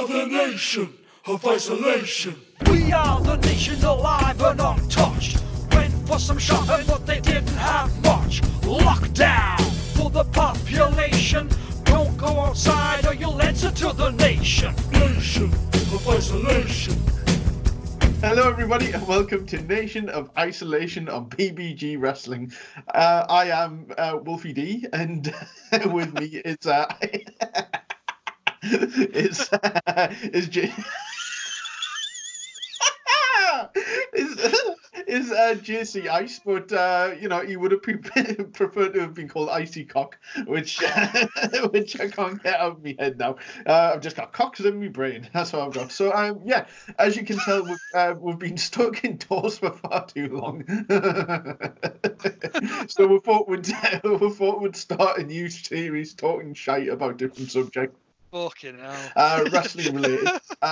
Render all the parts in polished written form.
are the nation of isolation. We are the nation alive and untouched. Went for some shopping, but they didn't have much. Lockdown for the population. Don't go outside or you'll enter to the nation. Nation of isolation. Hello, everybody, and welcome to Nation of Isolation on PBG Wrestling. I am Wolfie D, and with me is JC Ice, but he would have preferred to have been called Icy Cock, which I can't get out of my head now. I've just got cocks in my brain. That's what I've got. So as you can tell, we've been stuck indoors for far too long. So we thought we'd start a new series talking shite about different subjects. Fucking hell. Wrestling related.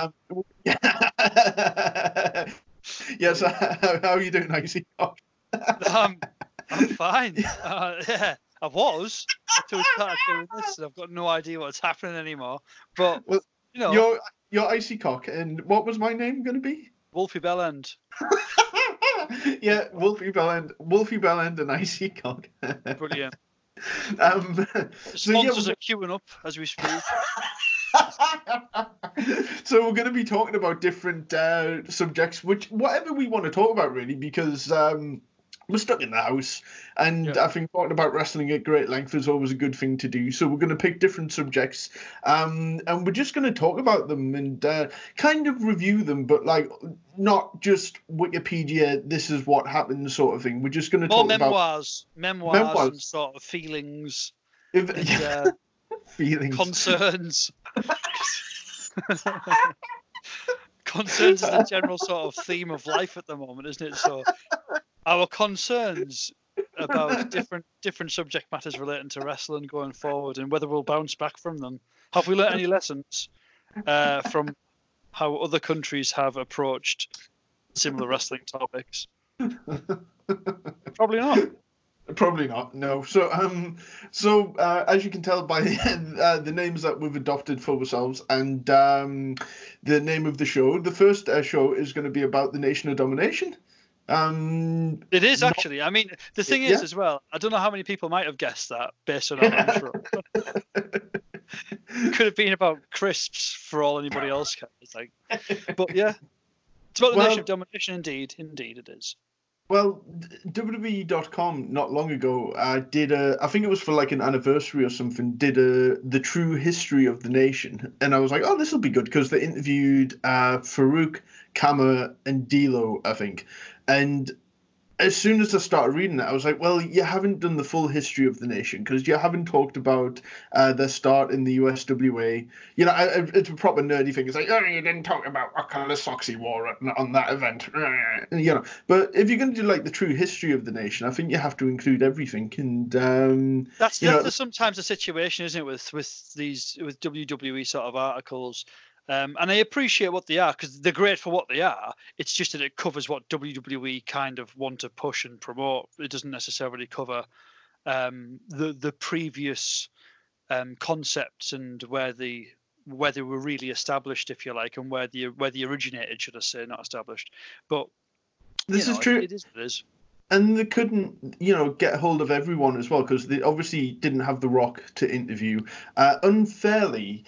Yes, how are you doing, Icy Cock? I'm fine. Yeah, I was until we started doing this, and I've got no idea what's happening anymore. But Well, you know, you're Icy Cock, and what was my name going to be? Wolfie Bellend. Yeah, Wolfie Bellend, and Icy Cock. Brilliant. The Sponsors are queuing up as we speak. So we're going to be talking about different subjects, whatever we want to talk about, really, because we're stuck in the house, and I think talking about wrestling at great length is always a good thing to do. So we're going to pick different subjects, and we're just going to talk about them and kind of review them, but like not just Wikipedia, this is what happened sort of thing. We're just going to talk about memoirs and sort of feelings. Feelings. Concerns. Concerns is the general sort of theme of life at the moment, isn't it? So our concerns about different subject matters relating to wrestling going forward, and whether we'll bounce back from them. Have we learnt any lessons from how other countries have approached similar wrestling topics? Probably not. Probably not. No. So, as you can tell by the names that we've adopted for ourselves and the name of the show, the first show is going to be about the Nation of Domination. It is actually. I mean, the thing is as well. I don't know how many people might have guessed that based on our intro. Could have been about crisps for all anybody else cares. But yeah, it's about the Nation of Domination. Indeed, it is. Well, WWE.com not long ago did I think it was for like an anniversary or something, did the true history of the nation. And I was like, oh, this will be good, because they interviewed Farouk, Kama, and D'Lo, I think. And as soon as I started reading it, I was like, well, you haven't done the full history of the nation, because you haven't talked about their start in the USWA. You know, it's a proper nerdy thing. It's like, oh, you didn't talk about what kind of socks he wore on that event. You know, but if you're going to do like the true history of the nation, I think you have to include everything. And that's sometimes the situation, isn't it, with WWE sort of articles. And I appreciate what they are, because they're great for what they are. It's just that it covers what WWE kind of want to push and promote. It doesn't necessarily cover the previous concepts and where they were really established, if you like, and where they originated, should I say, not established. But this is true. It is what it is. And they couldn't, get hold of everyone as well, because they obviously didn't have The Rock to interview. Unfairly,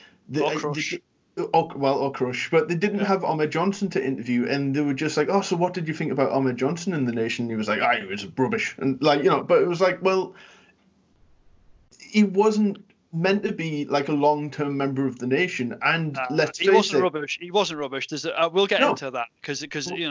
or Crush, but they didn't have Ahmed Johnson to interview, and they were just like, oh, so what did you think about Ahmed Johnson in the nation? And he was like, he was rubbish. And but it was like, well, he wasn't meant to be like a long-term member of the nation, and let's face it, he wasn't rubbish. We'll get into that, because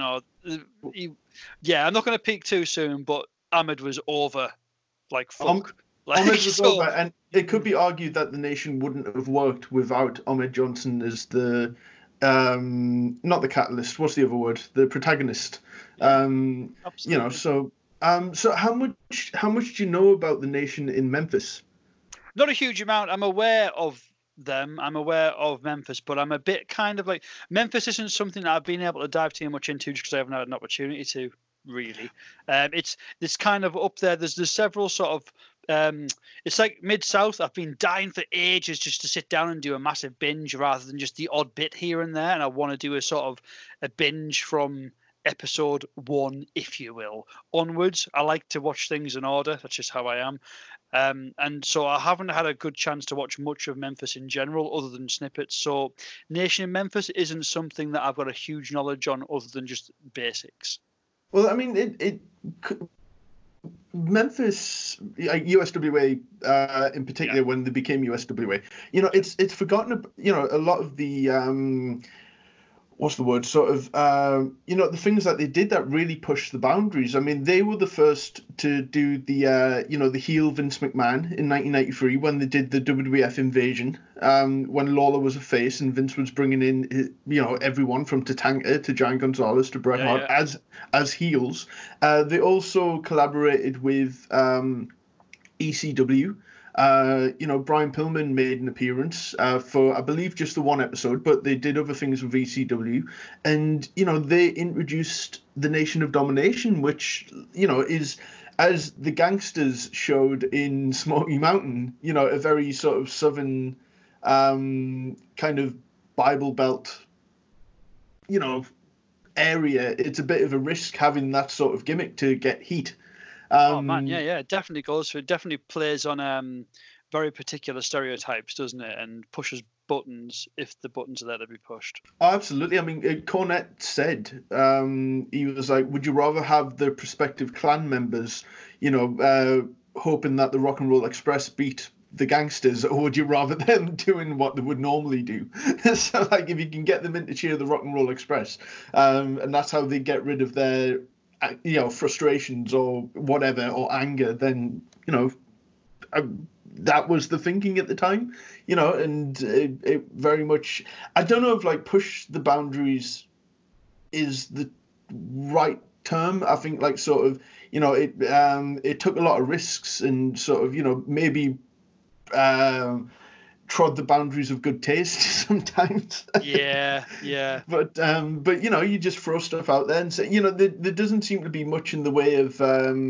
I'm not going to peak too soon, but Ahmed was over like fuck. Ahmed was over, and it could be argued that the nation wouldn't have worked without Ahmed Johnson as the not the catalyst. What's the other word? The protagonist. Absolutely. So how much do you know about the nation in Memphis? Not a huge amount. I'm aware of them. I'm aware of Memphis, but I'm a bit kind of like, Memphis isn't something that I've been able to dive too much into, just because I haven't had an opportunity to. Really, it's kind of up there. There's several sort of it's like Mid-South. I've been dying for ages just to sit down and do a massive binge rather than just the odd bit here and there. And I want to do a sort of a binge from episode 1, if you will, onwards. I like to watch things in order. That's just how I am. And so I haven't had a good chance to watch much of Memphis in general other than snippets. So Nation in Memphis isn't something that I've got a huge knowledge on other than just basics. Well, I mean, Memphis, USWA in particular, when they became USWA, it's forgotten. A lot of the what's the word? Sort of, the things that they did that really pushed the boundaries. I mean, they were the first to do the, the heel Vince McMahon in 1993 when they did the WWF Invasion, when Lawler was a face and Vince was bringing in, everyone from Tatanka to Giant Gonzalez to Bret Hart as heels. They also collaborated with ECW. Brian Pillman made an appearance for, I believe, just the one episode, but they did other things with ECW. And, they introduced the Nation of Domination, which, is, as the Gangsters showed in Smoky Mountain, a very sort of southern kind of Bible Belt, area. It's a bit of a risk having that sort of gimmick to get heat. Oh man, yeah, it definitely goes for it. Definitely plays on very particular stereotypes, doesn't it? And pushes buttons if the buttons are there to be pushed. Oh, absolutely. I mean, Cornette said he was like, "Would you rather have the prospective clan members, hoping that the Rock and Roll Express beat the Gangsters, or would you rather them doing what they would normally do?" So, like, if you can get them in to cheer the Rock and Roll Express, and that's how they get rid of their frustrations or whatever, or anger, then that was the thinking at the time, and it very much, I don't know if like push the boundaries is the right term. I think like sort of it took a lot of risks and sort of maybe trod the boundaries of good taste sometimes. Yeah. But you just throw stuff out there and say, there doesn't seem to be much in the way of,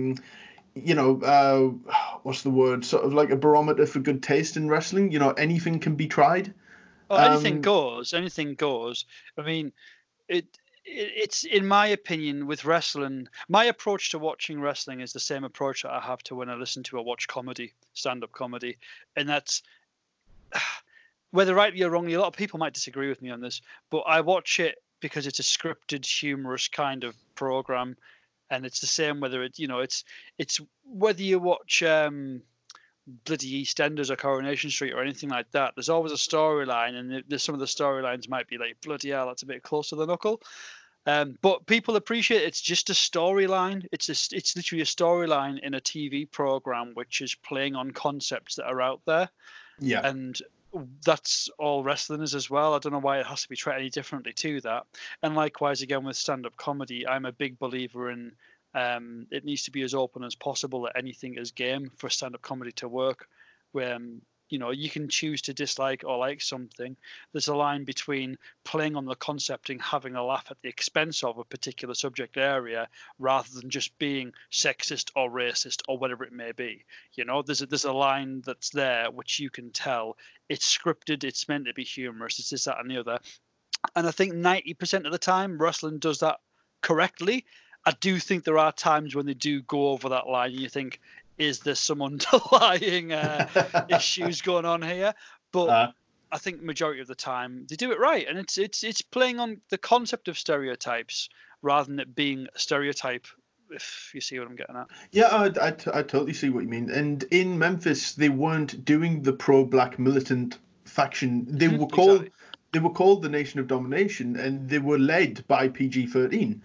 what's the word? Sort of like a barometer for good taste in wrestling. Anything can be tried. Oh, anything goes. Anything goes. I mean, it's in my opinion with wrestling. My approach to watching wrestling is the same approach that I have to when I listen to or watch comedy, stand-up comedy, and that's. Whether rightly or wrongly, a lot of people might disagree with me on this, but I watch it because it's a scripted, humorous kind of program, and it's the same whether it's whether you watch bloody EastEnders or Coronation Street or anything like that. There's always a storyline, and there's some of the storylines might be like, bloody hell, that's a bit close to the knuckle. But people appreciate it's just a storyline. It's literally a storyline in a TV program which is playing on concepts that are out there. Yeah. And that's all wrestling is as well. I don't know why it has to be treated any differently to that. And likewise, again, with stand-up comedy, I'm a big believer in it needs to be as open as possible that anything is game for stand-up comedy to work. Where you can choose to dislike or like something. There's a line between playing on the concept and having a laugh at the expense of a particular subject area rather than just being sexist or racist or whatever it may be. There's a line that's there which you can tell it's scripted, it's meant to be humorous, it's this, that, and the other. And I think 90% of the time wrestling does that correctly. I do think there are times when they do go over that line and you think, is there some underlying issues going on here? But I think majority of the time they do it right, and it's playing on the concept of stereotypes rather than it being a stereotype. If you see what I'm getting at. Yeah, I totally see what you mean. And in Memphis, they weren't doing the pro-black militant faction. They were called. Exactly. They were called the Nation of Domination, and they were led by PG-13.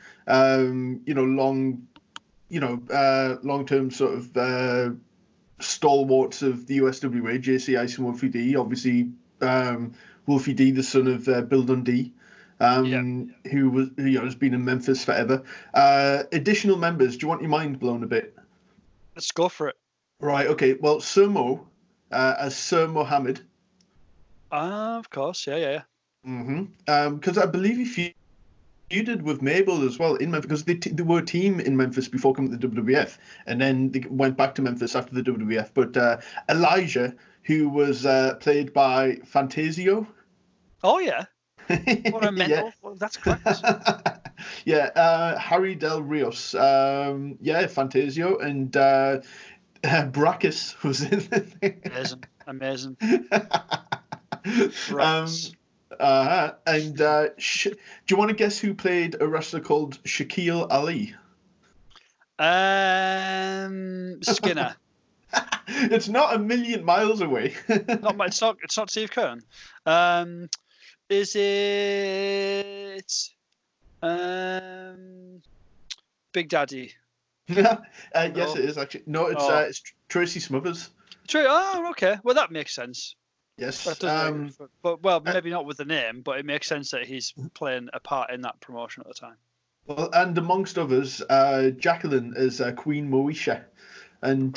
Long-term sort of stalwarts of the USWA, JC Ice and Wolfie D. Obviously, Wolfie D, the son of Bill Dundee, who has been in Memphis forever. Additional members. Do you want your mind blown a bit? Let's go for it. Right. Okay. Well, Sir Mo, as Sir Mohammed. Of course. Yeah. Because I believe feuded with Mabel as well in Memphis because they were a team in Memphis before coming to the WWF, and then they went back to Memphis after the WWF. But Elijah, who was played by Fantasio. Oh yeah, what a mental. Yeah. Well, that's correct. Yeah, Harry Del Rios. Yeah, Fantasio and Brachus was in it. Amazing. And do you want to guess who played a wrestler called Shaquille Ali? Skinner. It's not a million miles away. It's not Steve Kern. Is it Big Daddy? Yes, it is actually. No, it's Tracy Smothers. True. Oh, okay. Well, that makes sense. Yes. But maybe not with the name, but it makes sense that he's playing a part in that promotion at the time. Well, and amongst others, Jacqueline is Queen Moesha, and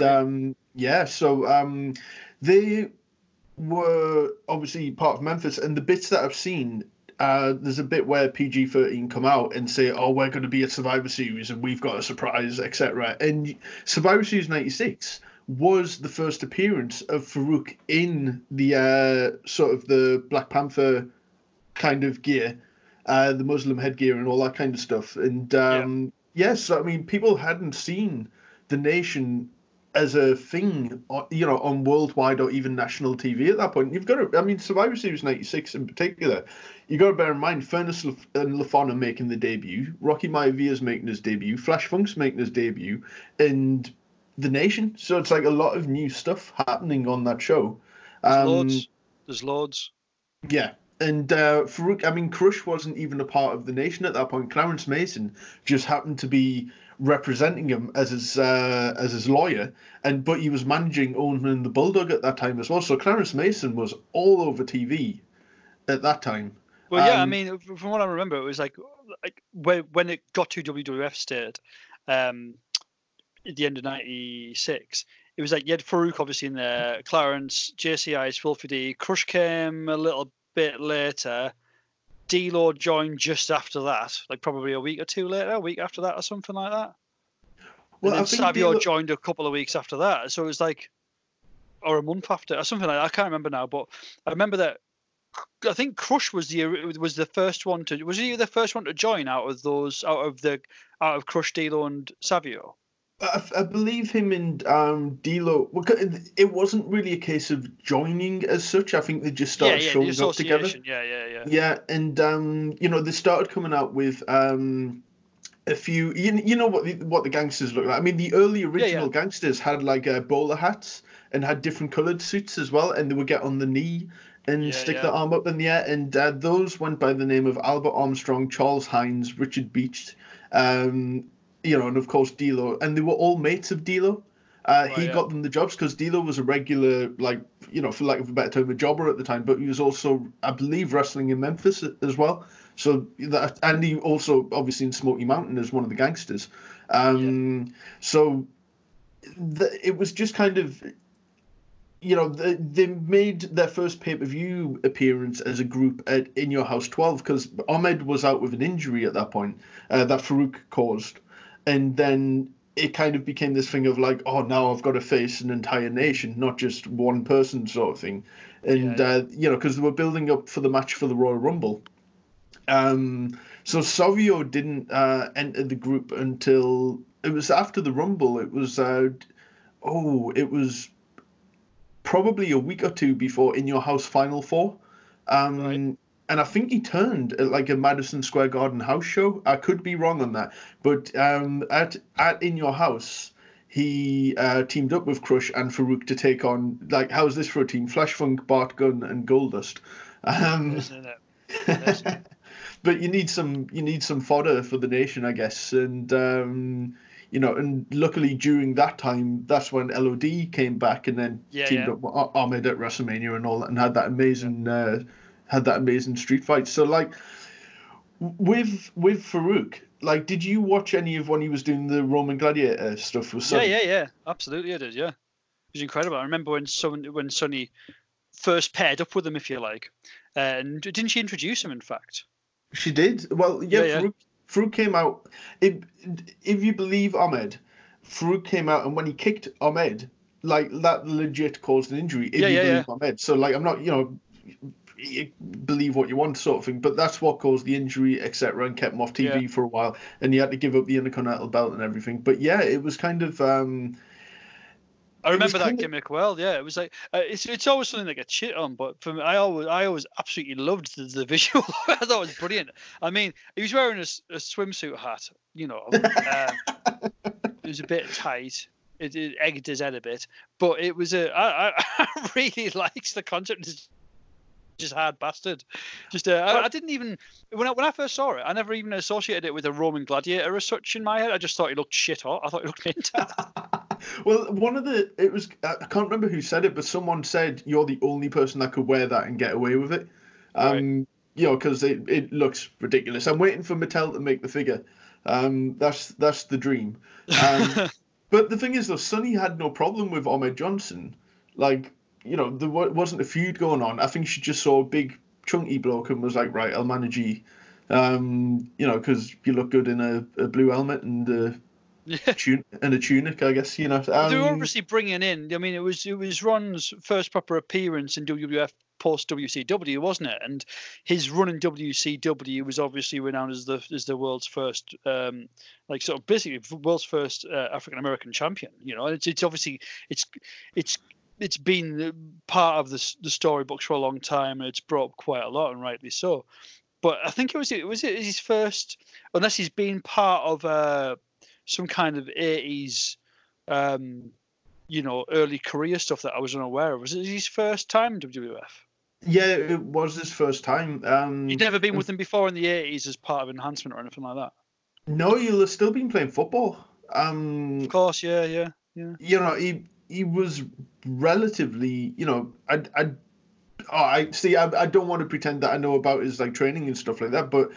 they were obviously part of Memphis. And the bits that I've seen, there's a bit where PG-13 come out and say, "Oh, we're going to be at Survivor Series and we've got a surprise, etc." And Survivor Series '96 was the first appearance of Farouk in the sort of the Black Panther kind of gear, the Muslim headgear and all that kind of stuff. And yes, I mean, people hadn't seen the Nation as a thing, on worldwide or even national TV at that point. You've got to, I mean, Survivor Series '96 in particular, you got to bear in mind, Furnace and LaFon are making the debut, Rocky Maivia making his debut, Flash Funk's making his debut, and the Nation. So it's like a lot of new stuff happening on that show. There's loads. Yeah. And Farouk, I mean, Crush wasn't even a part of the Nation at that point. Clarence Mason just happened to be representing him as his lawyer, but he was managing Owen and the Bulldog at that time as well. So Clarence Mason was all over TV at that time. Well, yeah, I mean, from what I remember, it was like when it got to WWF state, at the end of '96, it was like you had Farouk obviously in there, Clarence, JCI's Filthy D, Crush came a little bit later, D-Lo joined just after that, like probably a week after that or something like that. Well, and then Savio joined a couple of weeks after that, so it was like, or a month after, or something like that. I can't remember now, but I remember that. I think Crush was the first one to. Was he the first one to join out of Crush, D-Lo, and Savio? I believe him and D-Lo. It wasn't really a case of joining as such. I think they just started showing up together. Yeah, and they started coming out with a few. You know what the gangsters look like. I mean, the early original gangsters had like bowler hats and had different coloured suits as well, and they would get on the knee and stick their arm up in the air. And those went by the name of Albert Armstrong, Charles Hines, Richard Beach. And of course D-Lo, and they were all mates of D-Lo. He got them the jobs because D-Lo was a regular, for lack of a better term, a jobber at the time. But he was also, I believe, wrestling in Memphis as well. So and he also obviously in Smoky Mountain as one of the gangsters. So it was just kind of, they made their first pay-per-view appearance as a group at In Your House 12 because Ahmed was out with an injury at that point that Farouk caused. And then it kind of became this thing of like, oh, now I've got to face an entire nation, not just one person sort of thing. And, because they were building up for the match for the Royal Rumble. So Savio didn't enter the group until it was after the Rumble. It was, it was probably a week or two before In Your House Final Four. Right. And I think he turned at like a Madison Square Garden house show. I could be wrong on that. But at In Your House, he teamed up with Crush and Farouk to take on, like, how's this for a team? Flash Funk, Bart Gunn, and Goldust. But you need some fodder for the Nation, I guess. And and luckily during that time, that's when LOD came back and then teamed up with Ahmed at WrestleMania and all that, and had that amazing street fight. So like with Farouk, like, did you watch any of when he was doing the Roman Gladiator stuff with Sonny? Yeah, absolutely I did. Yeah, it was incredible. I remember when Sonny first paired up with him, if you like, and didn't she introduce him? In fact, She did. Well, Yeah, yeah, yeah. Farouk came out. If you believe Ahmed, Farouk came out, and when he kicked Ahmed, like that legit caused an injury. If Yeah, you yeah, yeah. believe Ahmed, so like I'm not, you believe what you want sort of thing, but that's what caused the injury, etc., and kept him off Yeah. TV for a while, and he had to give up the Intercontinental belt and everything. But yeah, it was kind of. I It was remember that kind of. gimmick well. Yeah, it was like it's always something that gets shit on, but for me, I always absolutely loved the visual. I thought it was brilliant. I mean, he was wearing a swimsuit hat. It was a bit tight. It egged his head a bit, but it was I really liked the concept. Just hard bastard. I didn't even when I first saw it, I never even associated it with a Roman gladiator as such in my head. I just thought he looked shit hot. I thought he looked mint. Well, it was I can't remember who said it, but someone said you're the only person that could wear that and get away with it. Right. Because it looks ridiculous. I'm waiting for Mattel to make the figure. That's the dream. But the thing is, though, Sonny had no problem with Ahmed Johnson. Like, there wasn't a feud going on. I think she just saw a big chunky bloke and was like, right, I'll manage you. Because you look good in a blue helmet and a tunic, I guess. They were obviously bringing in. I mean, it was Ron's first proper appearance in WWF post WCW, wasn't it? And his run in WCW was obviously renowned as the world's first, basically world's first African American champion. It's obviously it's been part of the storybooks for a long time, and it's brought up quite a lot, and rightly so. But I think it was his first, unless he's been part of some kind of 80s, early career stuff that I was unaware of. Was it his first time in WWF? Yeah, it was his first time. You'd never been with him before in the 80s as part of enhancement or anything like that? No, you'll have still been playing football. Of course, yeah. He was relatively, I see. I don't want to pretend that I know about his training and stuff like that, but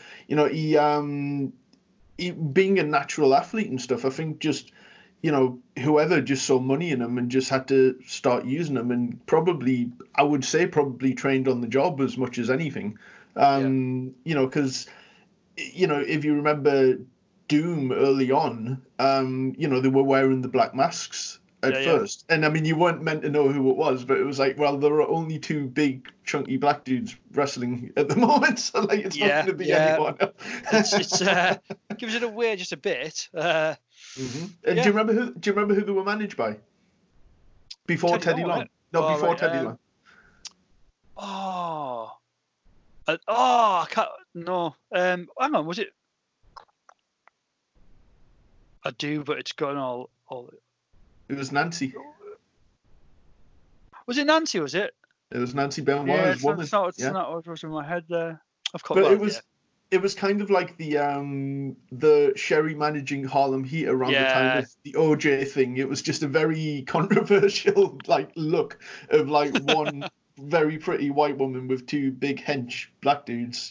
he being a natural athlete and stuff, I think just whoever just saw money in him and just had to start using him, and I would say probably trained on the job as much as anything. Because if you remember Doom early on, they were wearing the black masks at first. And I mean, you weren't meant to know who it was, but it was like, well, there are only two big chunky black dudes wrestling at the moment, so it's not going to be anyone else. It's gives it away just a bit. And do you remember who they were managed by before Teddy Long? No, before Teddy Long. I can't. No. Hang on. Was it? I do, but it's gone all. It was Nancy. Was it Nancy? Was it? It was Nancy Benoit. Yeah, it's not what was in my head there. It was kind of like the Sherry managing Harlem Heat around the time of the OJ thing. It was just a very controversial look of one very pretty white woman with two big hench black dudes.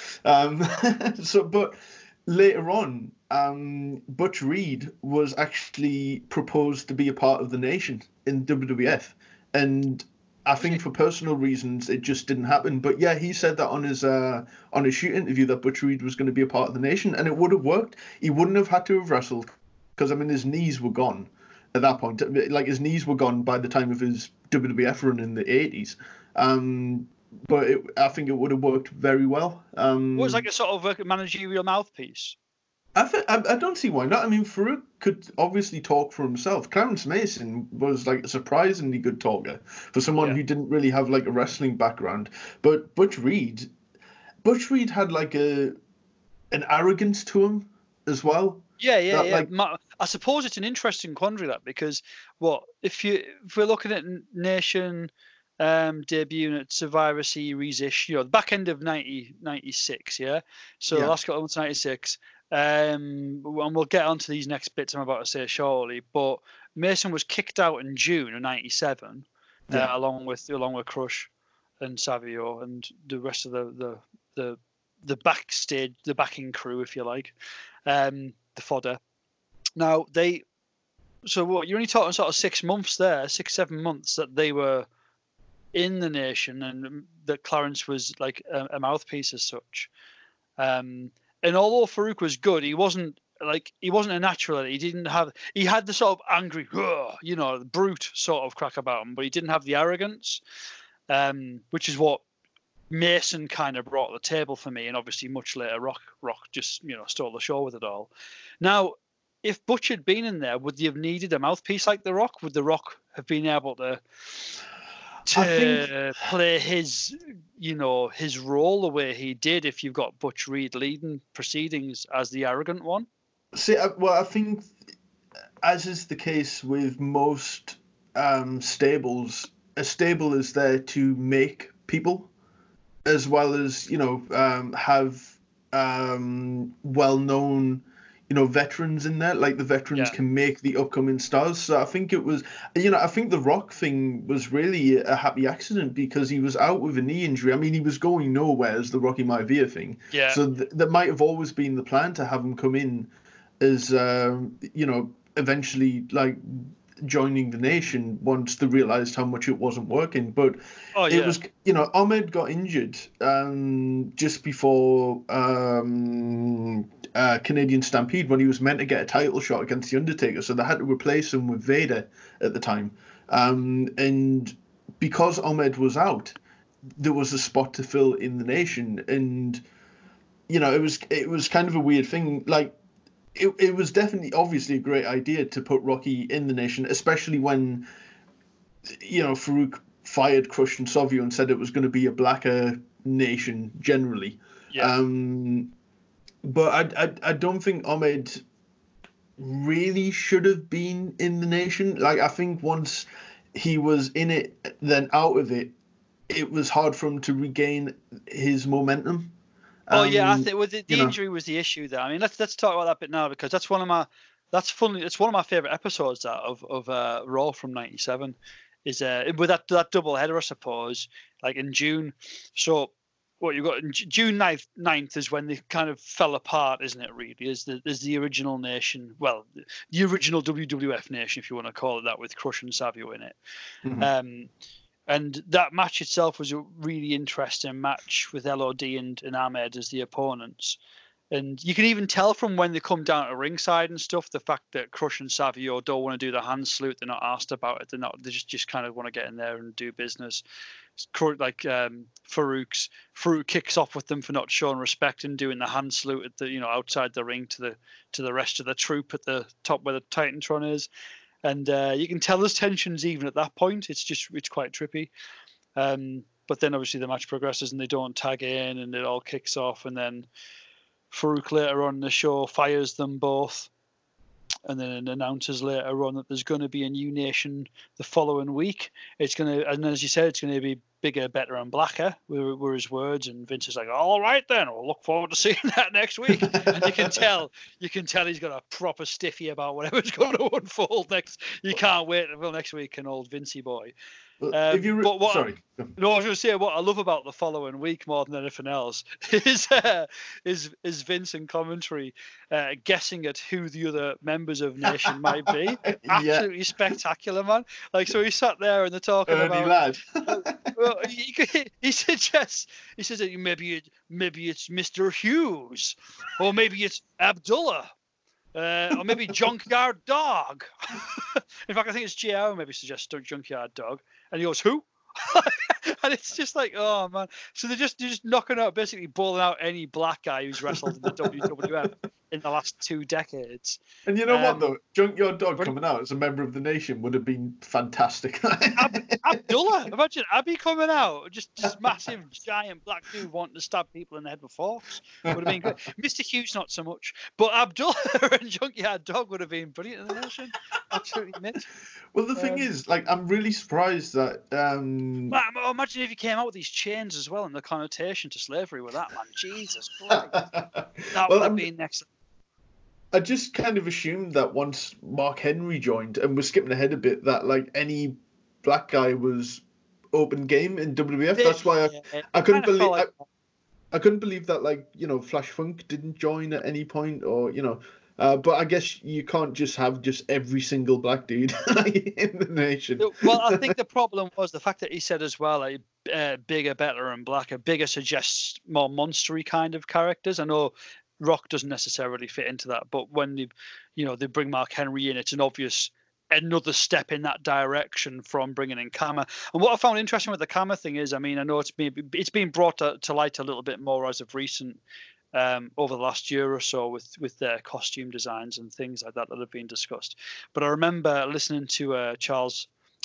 But later on, Butch Reed was actually proposed to be a part of the Nation in WWF, and I think for personal reasons it just didn't happen. But yeah, he said that on his shoot interview that Butch Reed was going to be a part of the Nation, and it would have worked. He wouldn't have had to have wrestled because his knees were gone at that point. His knees were gone by the time of his WWF run in the 80s. But I think it would have worked very well. It was like a sort of a managerial mouthpiece. I don't see why not. I mean, Farouk could obviously talk for himself. Clarence Mason was a surprisingly good talker for someone who didn't really have a wrestling background. But Butch Reed had an arrogance to him as well. Yeah. I suppose it's an interesting quandary because if we're looking at Nation debut at Survivor Series-ish, the back end of 96, the last couple of months of 96. And we'll get onto these next bits I'm about to say shortly. But Mason was kicked out in June of '97, along with Crush and Savio and the rest of the backstage, the backing crew, if you like, the fodder. Now you're only talking sort of 6 months there, 6-7 months that they were in the Nation, and that Clarence was a mouthpiece as such. And although Farouk was good, he wasn't a natural. He had the sort of angry, brute sort of crack about him, but he didn't have the arrogance, which is what Mason kind of brought to the table for me. And obviously much later, Rock just, stole the show with it all. Now, if Butch had been in there, would they have needed a mouthpiece like The Rock? Would The Rock have been able to play his role the way he did if you've got Butch Reed leading proceedings as the arrogant one? See, I think, as is the case with most stables, a stable is there to make people, as well as have well-known veterans in there. Like the veterans can make the upcoming stars. So I think it was, I think the Rock thing was really a happy accident because he was out with a knee injury. I mean, he was going nowhere as the Rocky Maivia thing. Yeah. So that might have always been the plan, to have him come in as, eventually like joining the Nation once they realized how much it wasn't working. But it was, Ahmed got injured just before Canadian Stampede, when he was meant to get a title shot against The Undertaker. So they had to replace him with Vader at the time. And because Ahmed was out, there was a spot to fill in the Nation. And, it was kind of a weird thing. Like, it was definitely, obviously, a great idea to put Rocky in the Nation, especially when, Farouk fired Crush and Savio and said it was going to be a blacker nation generally. Yeah. But I don't think Ahmed really should have been in the Nation. Like, I think once he was in it, then out of it, it was hard for him to regain his momentum. I think the injury was the issue there. I mean, let's talk about that bit now, because it's one of my favorite episodes of Raw from '97. Is with that double header, I suppose, like in June. So what you've got in June 9th is when they kind of fell apart, isn't it? Really, is the original Nation, well, the original WWF Nation, if you want to call it that, with Crush and Savio in it. Mm-hmm. And that match itself was a really interesting match with LOD and Ahmed as the opponents. And you can even tell from when they come down to ringside and stuff, the fact that Crush and Savio don't want to do the hand salute. They're not asked about it. They just kind of want to get in there and do business. Farouk kicks off with them for not showing respect and doing the hand salute at the outside the ring to the rest of the troop at the top where the Titantron is. And you can tell there's tensions even at that point. It's quite trippy. But then obviously the match progresses and they don't tag in and it all kicks off. And then Farouk later on in the show fires them both. And then announces later on that there's going to be a new Nation the following week. And as you said, it's going to be bigger, better, and blacker, were his words. And Vince is like, all right then, we'll look forward to seeing that next week. And you can tell he's got a proper stiffy about whatever's going to unfold next. You can't wait until next week, an old Vincey boy. Sorry. No, I was going to say what I love about the following week more than anything else is Vince in commentary guessing at who the other members of Nation might be. Absolutely spectacular, man. Like, so he sat there and they're talking Ernie about. Ladd. Well, he suggests. He says that maybe it's Mr. Hughes, or maybe it's Abdullah. Or maybe Junkyard Dog. In fact, I think it's JR maybe suggests Junkyard Dog. And he goes, who? And it's just like, oh, man. So they're just knocking out, basically bowling out any black guy who's wrestled in the WWF in the last 2 decades. And you know what, though? Junkyard Dog coming out as a member of the Nation would have been fantastic. Abdullah, imagine Abby coming out, just massive, giant black dude wanting to stab people in the head with forks. Would have been good. Mr. Hughes, not so much. But Abdullah and Junkyard Dog would have been brilliant in the Nation. Absolutely mint. Well, the thing is, like, I'm really surprised that... imagine if he came out with these chains as well and the connotation to slavery with that, man. Jesus Christ. That would have been next. I just kind of assumed that once Mark Henry joined, and we're skipping ahead a bit, that like any black guy was open game in WWF. That's why I couldn't believe I couldn't believe that, like, Flash Funk didn't join at any point, or But I guess you can't just have just every single black dude in the nation. Well, I think the problem was the fact that he said as well, like, bigger, better, and blacker. Bigger suggests more monstery kind of characters. I know Rock doesn't necessarily fit into that, but when they bring Mark Henry in, it's an obvious another step in that direction from bringing in Kama. And what I found interesting with the Kama thing is, I mean, I know it's been brought to light a little bit more as of recent. Over the last year or so with their costume designs and things like that have been discussed. But I remember listening to Charles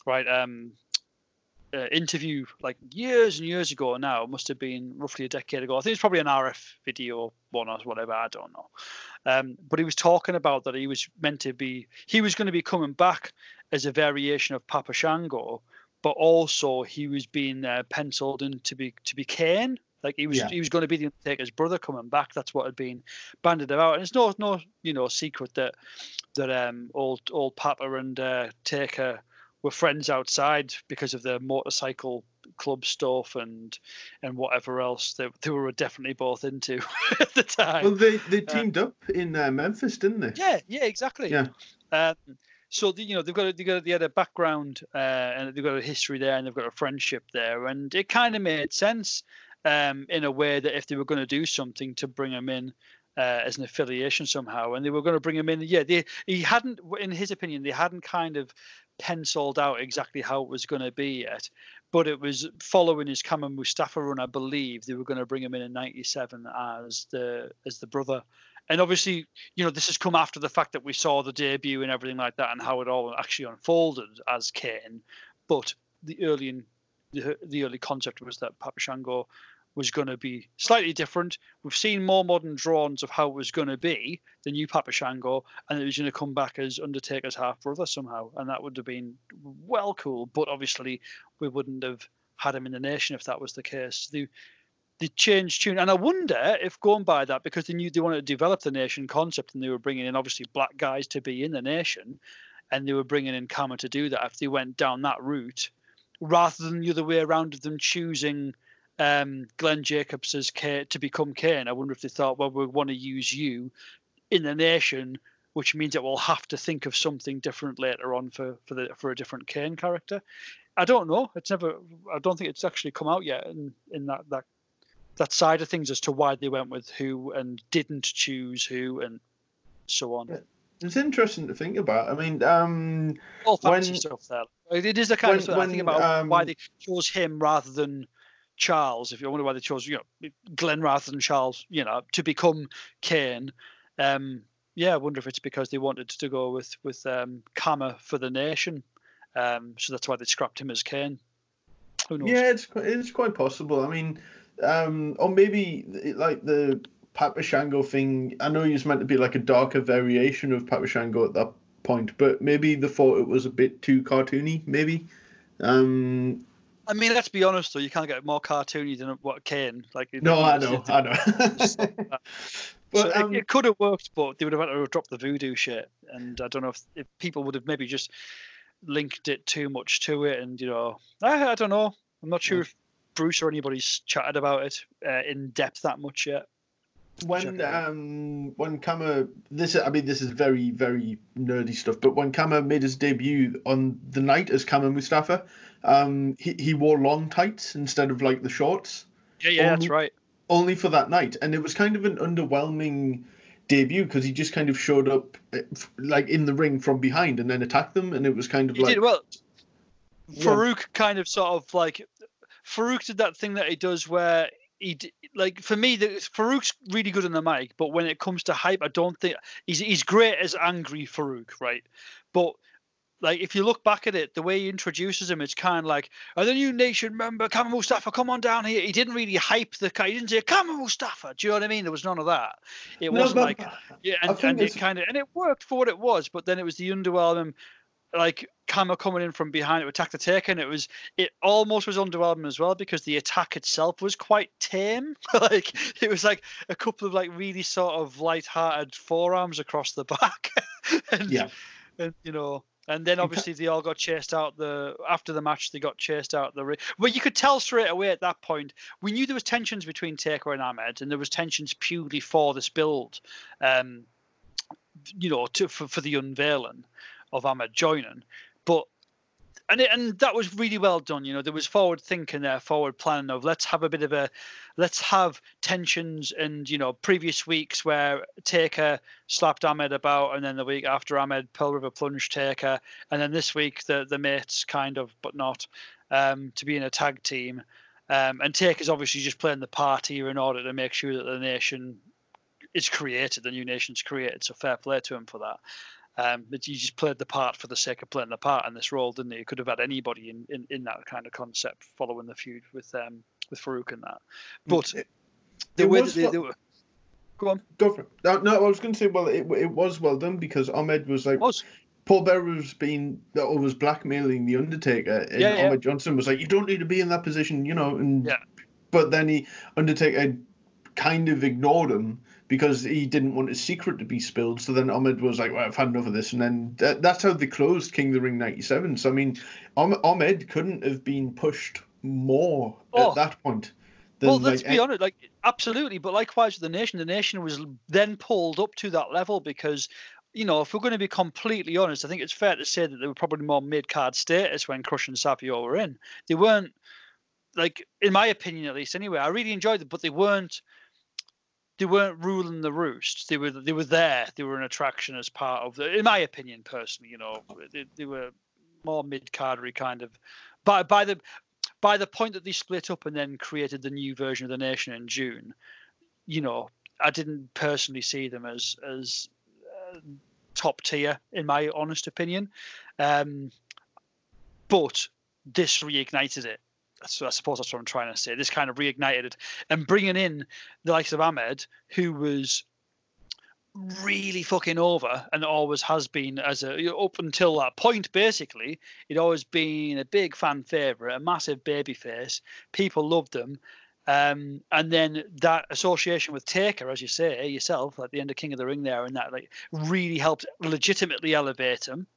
interview like years and years ago now. It must have been roughly a decade ago. I think it's probably an RF video one or whatever. I don't know. But he was talking about that he was going to be coming back as a variation of Papa Shango, but also he was being penciled in to be Kane. Like he was going to be the Undertaker's brother coming back. That's what had been banded about. And it's no secret that old Papa and Taker were friends outside because of their motorcycle club stuff and whatever else they were definitely both into at the time. Well, they teamed up in Memphis, didn't they? Yeah, exactly. Yeah. So they had a background and they've got a history there and they've got a friendship there, and it kind of made sense. In a way that if they were going to do something to bring him in as an affiliation somehow, and they were going to bring him in, he hadn't, in his opinion, they hadn't kind of penciled out exactly how it was going to be yet, but it was following his Kama Mustafa run, I believe. They were going to bring him in '97 as the brother. And obviously, this has come after the fact that we saw the debut and everything like that and how it all actually unfolded as Kane. But the early concept was that Papa Shango was going to be slightly different. We've seen more modern drawings of how it was going to be, the new Papa Shango, and it was going to come back as Undertaker's half-brother somehow, and that would have been well cool, but obviously we wouldn't have had him in the nation if that was the case. They changed tune, and I wonder if going by that, because they knew they wanted to develop the nation concept and they were bringing in obviously black guys to be in the nation, and they were bringing in Kama to do that, if they went down that route, rather than the other way around of them choosing Glenn Jacobs as to become Kane. I wonder if they thought, well, we want to use you in the nation, which means that we'll have to think of something different later on for a different Kane character. I don't know. I don't think it's actually come out yet in that side of things as to why they went with who and didn't choose who and so on. It's interesting to think about. I mean, all fancy stuff there. It is the kind of stuff I think about why they chose him rather than Charles. If you wonder why they chose, Glenn rather than Charles, to become Kane. I wonder if it's because they wanted to go with Kama for the nation. So that's why they scrapped him as Kane. Who knows? Yeah, it's quite possible. I mean, or maybe like the Papa Shango thing. I know he was meant to be like a darker variation of Papa Shango at that point, but maybe they thought it was a bit too cartoony. Maybe. I mean, let's be honest though, you can't get more cartoony than what Kane. No, I know. But so it could have worked, but they would have had to drop the voodoo shit, and I don't know if people would have maybe just linked it too much to it, and I don't know. I'm not sure if Bruce or anybody's chatted about it in depth that much yet. When Kama, this is very, very nerdy stuff, but when Kama made his debut on the night as Kama Mustafa, he wore long tights instead of like the shorts. Yeah, that's right. Only for that night, and it was kind of an underwhelming debut because he just kind of showed up like in the ring from behind and then attacked them, and it was kind of Farouk kind of sort of like Farouk did that thing that he does where for me, Farouk's really good on the mic, but when it comes to hype, I don't think he's great as angry Farouk, right? But like if you look back at it, the way he introduces him, it's kind of like, "And the new nation member, Kama Mustafa, come on down here." He didn't really hype the guy. He didn't say Kama Mustafa. Do you know what I mean? There was none of that. It wasn't like, and it worked for what it was. But then it was the underwhelming, like Kama coming in from behind to attack the Taker, and it almost was underwhelming as well because the attack itself was quite tame. Like it was like a couple of like really sort of light-hearted forearms across the back, and then obviously they all got chased out after the match. They got chased out the ring. Well, you could tell straight away at that point. We knew there was tensions between Taker and Ahmed, and there was tensions purely for this build. for the unveiling of Ahmed joining. But and that was really well done. There was forward thinking there, forward planning of let's have tensions and previous weeks where Taker slapped Ahmed about, and then the week after Ahmed Pearl River plunged Taker, and then this week the mates kind of, but not, to be in a tag team. And Taker's obviously just playing the part here in order to make sure that the nation is created, the new nation's created. So fair play to him for that. But he just played the part for the sake of playing the part in this role, didn't he? He could have had anybody in that kind of concept following the feud with Farouk and that. But they were. Go on. Go for it. No, I was going to say, well, it was well done because Ahmed was like. Paul Bearer was blackmailing the Undertaker, and Ahmed Johnson was like, "You don't need to be in that position," But then Undertaker kind of ignored him because he didn't want his secret to be spilled. So then Ahmed was like, "Well, I've had enough of this," and then that's how they closed King of the Ring '97. So I mean, Ahmed couldn't have been pushed more at that point. Well, let's be honest, absolutely. But likewise with the Nation was then pulled up to that level because. If we're going to be completely honest, I think it's fair to say that they were probably more mid-card status when Crush and Savio were in. They weren't, in my opinion at least anyway, I really enjoyed them, but they weren't ruling the roost. They were there. They were an attraction as part of in my opinion, personally, they were more mid-cardery kind of. But by the point that they split up and then created the new version of the Nation in June, I didn't personally see them as top tier in my honest opinion, but this reignited it. So I suppose that's what I'm trying to say. This kind of reignited it, and bringing in the likes of Ahmed, who was really fucking over and always has been up until that point. Basically, he'd always been a big fan favorite, a massive babyface. People loved him. And then that association with Taker, as you say yourself, at the end of King of the Ring there, and that really helped legitimately elevate him.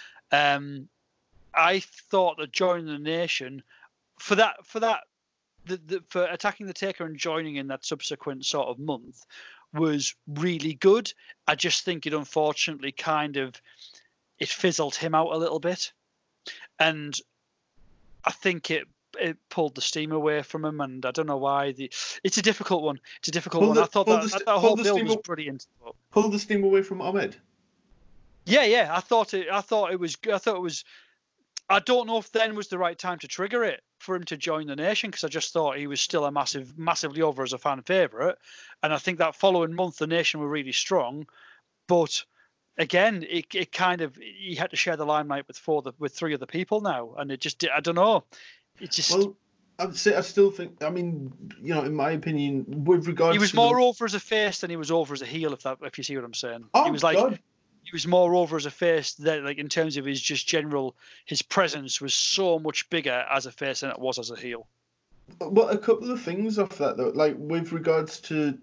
I thought that joining the Nation for attacking the Taker and joining in that subsequent sort of month was really good. I just think it unfortunately it fizzled him out a little bit, and I think it pulled the steam away from him, and I don't know why. It's a difficult one. I thought that whole build was brilliant. Pull the steam away from Ahmed. Yeah. I thought it was. I don't know if then was the right time to trigger it for him to join the Nation, because I just thought he was still a massively over as a fan favorite, and I think that following month the Nation were really strong, but again, it kind of, he had to share the limelight with three other people now, and it just, I don't know. It just. Well, I still think. I mean, in my opinion, with regards, he was more over as a face than he was over as a heel. If you see what I'm saying. Oh, he was God. He was more over as a face that, in terms of his presence was so much bigger as a face than it was as a heel. Well, a couple of things off that though, with regards to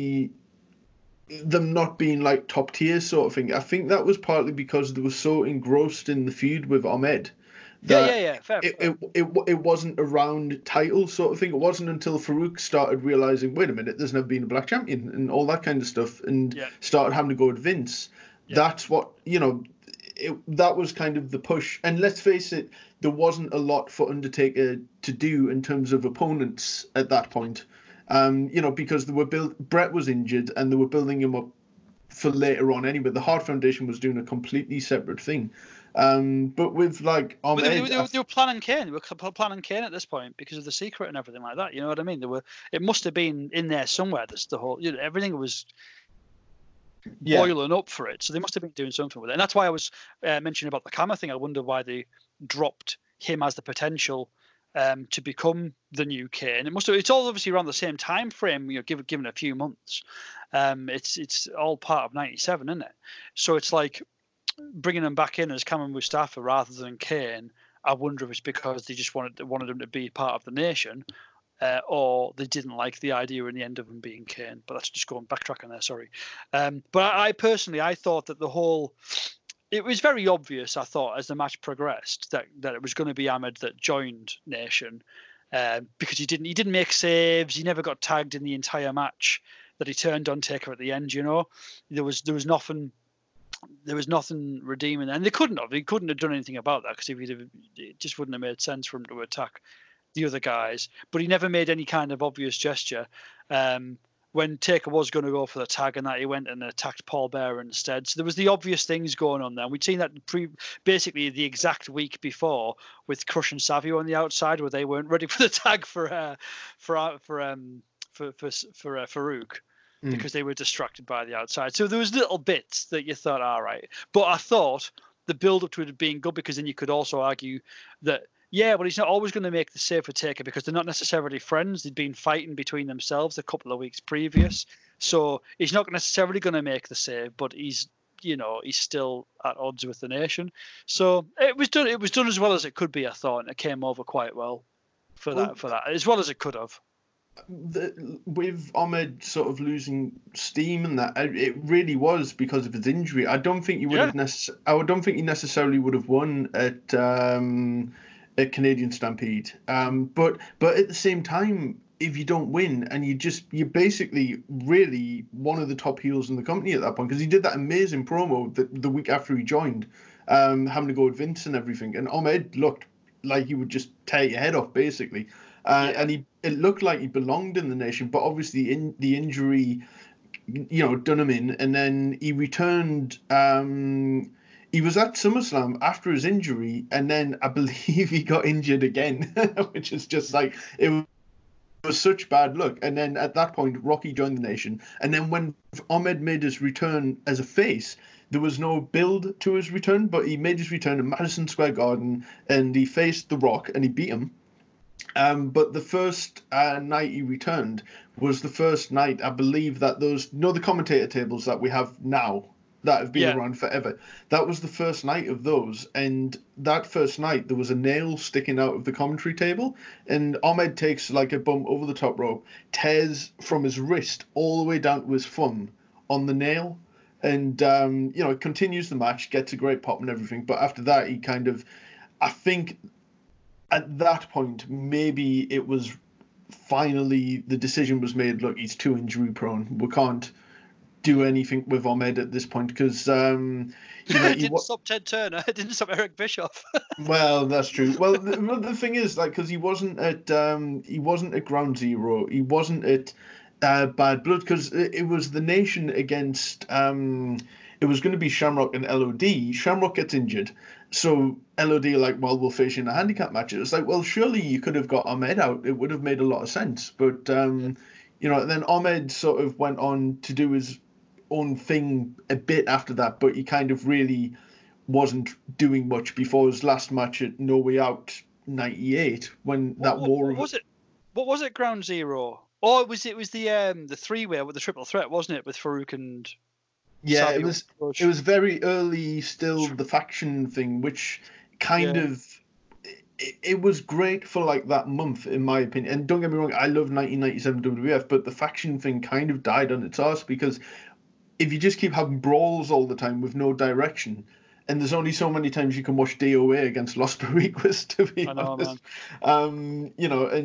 them not being top tier sort of thing. I think that was partly because they were so engrossed in the feud with Ahmed. Yeah. Fair. It wasn't a round title sort of thing. It wasn't until Farouk started realizing, wait a minute, there's never been a black champion and all that kind of stuff, and started having to go with Vince. Yeah. That's what that was kind of the push. And let's face it, there wasn't a lot for Undertaker to do in terms of opponents at that point. Because Brett was injured and they were building him up for later on anyway. The Hart Foundation was doing a completely separate thing. But with Ahmed, they were planning Kane. They were planning Kane at this point because of the secret and everything like that. You know what I mean? It must have been in there somewhere. The whole, everything was boiling up for it. So they must have been doing something with it. And that's why I was mentioning about the Kama thing. I wonder why they dropped him as the potential to become the new Kane. It's all obviously around the same time frame. Given a few months. It's all part of '97, isn't it? So it's like, bringing him back in as Cameron Mustafa rather than Kane, I wonder if it's because they just wanted him to be part of the Nation, or they didn't like the idea in the end of him being Kane. But that's just backtracking there. Sorry. But I personally thought that it was very obvious. I thought as the match progressed that it was going to be Ahmed that joined Nation, because he didn't make saves. He never got tagged in the entire match that he turned on Taker at the end. There was nothing there was nothing redeeming, and they couldn't have. He couldn't have done anything about that because if it just wouldn't have made sense for him to attack the other guys. But he never made any kind of obvious gesture. When Taker was going to go for the tag and that, he went and attacked Paul Bearer instead. So there was the obvious things going on there. We'd seen that basically the exact week before with Crush and Savio on the outside, where they weren't ready for the tag for Farouk. Because they were distracted by the outside. So there was little bits that you thought, all right. But I thought the build-up to it had been good, because then you could also argue that, yeah, but he's not always going to make the save for Taker because they're not necessarily friends. They'd been fighting between themselves a couple of weeks previous. So he's not necessarily going to make the save, but he's still at odds with the Nation. So it was done as well as it could be, I thought, and it came over quite well for that, as well as it could have. With Ahmed sort of losing steam and that, it really was because of his injury. I don't think he would have I don't think he necessarily would have won at Canadian Stampede. But at the same time, if you don't win and you're basically really one of the top heels in the company at that point, because he did that amazing promo the week after he joined, having to go with Vince and everything, and Ahmed looked like he would just tear your head off basically. And it looked like he belonged in the Nation, but obviously the injury, done him in. And then he returned. He was at SummerSlam after his injury, and then I believe he got injured again, which is just like, it was such bad luck. And then at that point, Rocky joined the Nation. And then when Ahmed made his return as a face, there was no build to his return, but he made his return in Madison Square Garden, and he faced The Rock, and he beat him. But the first night he returned was the first night, I believe, that the commentator tables that we have now that have been around forever, that was the first night of those. And that first night, there was a nail sticking out of the commentary table, and Ahmed takes like a bump over the top rope, tears from his wrist all the way down to his thumb on the nail. And, continues the match, gets a great pop and everything. But after that, he kind of, I think, at that point, maybe it was finally the decision was made, look, he's too injury prone. We can't do anything with Ahmed at this point because it didn't stop Ted Turner. It didn't stop Eric Bischoff. Well, that's true. Well, the thing is, like, because he wasn't at Ground Zero. He wasn't at Bad Blood, because it was the Nation against. It was going to be Shamrock and LOD. Shamrock gets injured. So LOD are like, well, we'll face you in a handicap match. It's like, well, surely you could have got Ahmed out. It would have made a lot of sense. But, then Ahmed sort of went on to do his own thing a bit after that, but he kind of really wasn't doing much before his last match at No Way Out 98, when that war... What was it, Ground Zero? Oh, it was the three-way with the triple threat, wasn't it, with Farouk and... Yeah, it was very early still, the faction thing, which kind of, it was great for like that month, in my opinion. And don't get me wrong, I love 1997 WWF, but the faction thing kind of died on its arse, because if you just keep having brawls all the time with no direction, and there's only so many times you can watch DOA against Los Boricuas, to be honest. Man.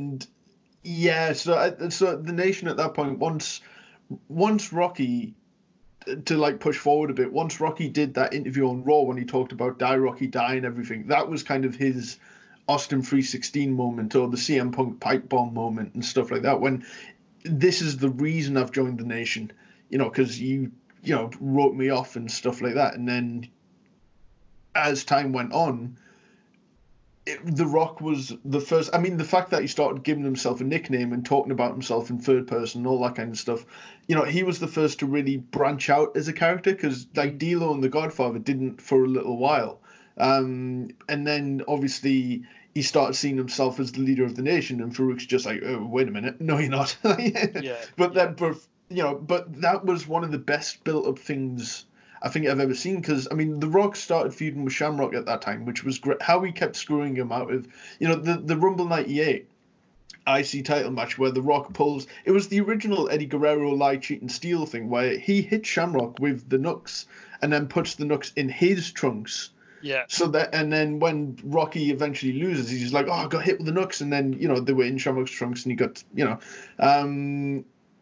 So the Nation at that point, once Rocky... to like push forward a bit, once Rocky did that interview on Raw when he talked about Die Rocky Die and everything, that was kind of his Austin 316 moment, or the CM Punk pipe bomb moment and stuff like that, when this is the reason I've joined the Nation, because you wrote me off and stuff like that. And then as time went on, The Rock was the first. I mean, the fact that he started giving himself a nickname and talking about himself in third person and all that kind of stuff, he was the first to really branch out as a character, because like D'Lo and The Godfather didn't for a little while. And then obviously he started seeing himself as the leader of the Nation, and Farouk's just like, oh, wait a minute, no, you're not. But that was one of the best built up things I think I've ever seen, because I mean, The Rock started feuding with Shamrock at that time, which was great. How he kept screwing him out with, the Rumble 98 IC title match where The Rock pulls. It was the original Eddie Guerrero lie, cheat, and steal thing, where he hit Shamrock with the Nux and then puts the Nux in his trunks. Yeah. So that, and then when Rocky eventually loses, he's like, oh, I got hit with the Nux, and then they were in Shamrock's trunks, and he got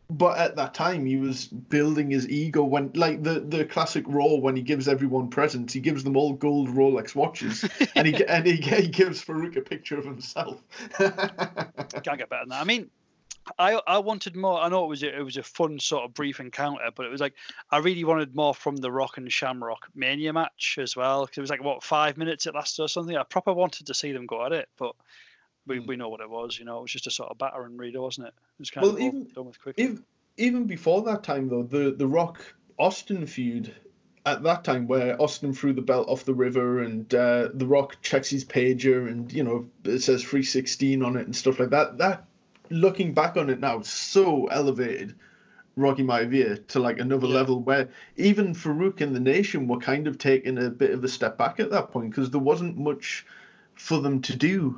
But at that time, he was building his ego when, like the classic Raw, when he gives everyone presents, he gives them all gold Rolex watches, and he gives Farouk a picture of himself. Can't get better than that. I mean, I wanted more. I know it was a fun sort of brief encounter, but it was like I really wanted more from the Rock and Shamrock Mania match as well, because it was like what 5 minutes it lasted or something. I proper wanted to see them go at it, but we know what it was. You know, it was just a sort of battering reader, wasn't it? It was kind of even done with quickly. even before that time though, the Rock Austin feud at that time, where Austin threw the belt off the river and the Rock checks his pager and it says 316 on it and stuff like that. That, looking back on it now, so elevated Rocky Maivia to like another level, where even Farouk and the Nation were kind of taking a bit of a step back at that point because there wasn't much for them to do.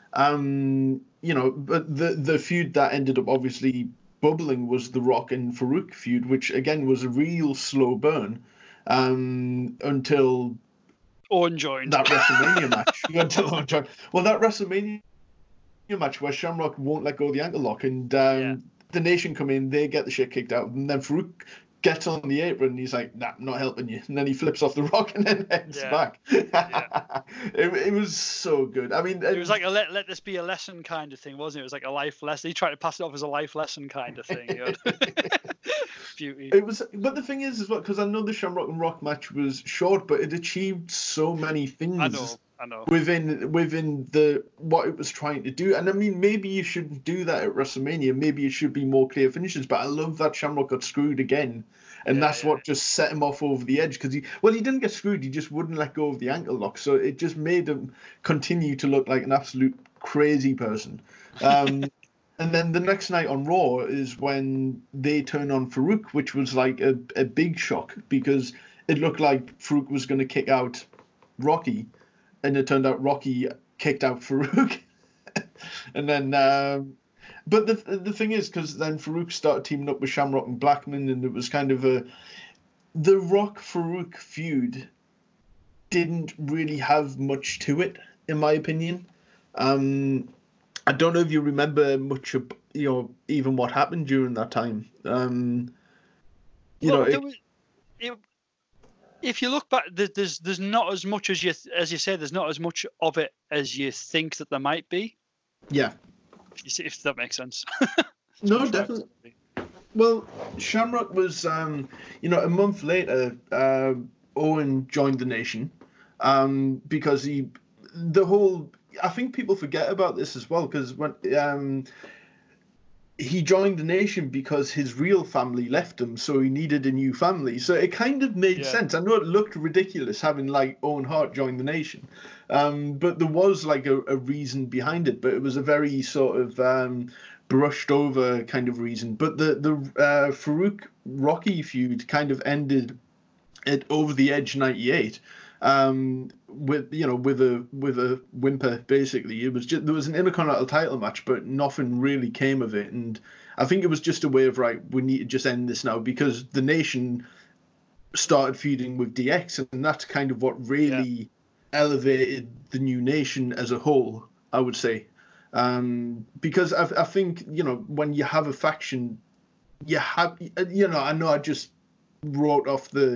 But the feud that ended up obviously bubbling was the Rock and Farouk feud, which again was a real slow burn until Owen joined that WrestleMania match. Until Owen joined. Well, that WrestleMania match where Shamrock won't let go of the ankle lock, and the Nation come in, they get the shit kicked out, and then Farouk gets on the apron and he's like, nah, I'm not helping you, and then he flips off the Rock and then heads back. It was so good. I mean, it was like a let this be a lesson kind of thing, wasn't it? It was like a life lesson. He tried to pass it off as a life lesson kind of thing. Beauty. It was, but the thing is as well, because I know the Shamrock and Rock match was short, but it achieved so many things. I know. Within the what it was trying to do, and I mean, maybe you shouldn't do that at WrestleMania. Maybe it should be more clear finishes. But I love that Shamrock got screwed again, and that's what just set him off over the edge. Because he didn't get screwed. He just wouldn't let go of the ankle lock, so it just made him continue to look like an absolute crazy person. And then the next night on Raw is when they turn on Farouk, which was like a big shock because it looked like Farouk was going to kick out Rocky. And it turned out Rocky kicked out Farouk. And then, but the thing is, because then Farouk started teaming up with Shamrock and Blackman, and it was kind of the Rock-Farouk feud didn't really have much to it, in my opinion. I don't know if you remember much of, even what happened during that time. If you look back, there's not as much as you say. There's not as much of it as you think that there might be. Yeah. If that makes sense. No, definitely. Well, Shamrock was, a month later, Owen joined the Nation, because I think people forget about this as well, because when he joined the Nation because his real family left him, so he needed a new family. So it kind of made sense. I know it looked ridiculous having like Owen Hart join the Nation, but there was like a reason behind it. But it was a very sort of brushed over kind of reason. But the Farouk Rocky feud kind of ended at Over the Edge '98. With a whimper, basically. It was just, there was an Intercontinental title match, but nothing really came of it. And I think it was just a way of, right, we need to just end this now, because the Nation started feuding with DX, and that's kind of what really elevated the new Nation as a whole, I would say. Because I think, when you have a faction, you have, I know I just wrote off the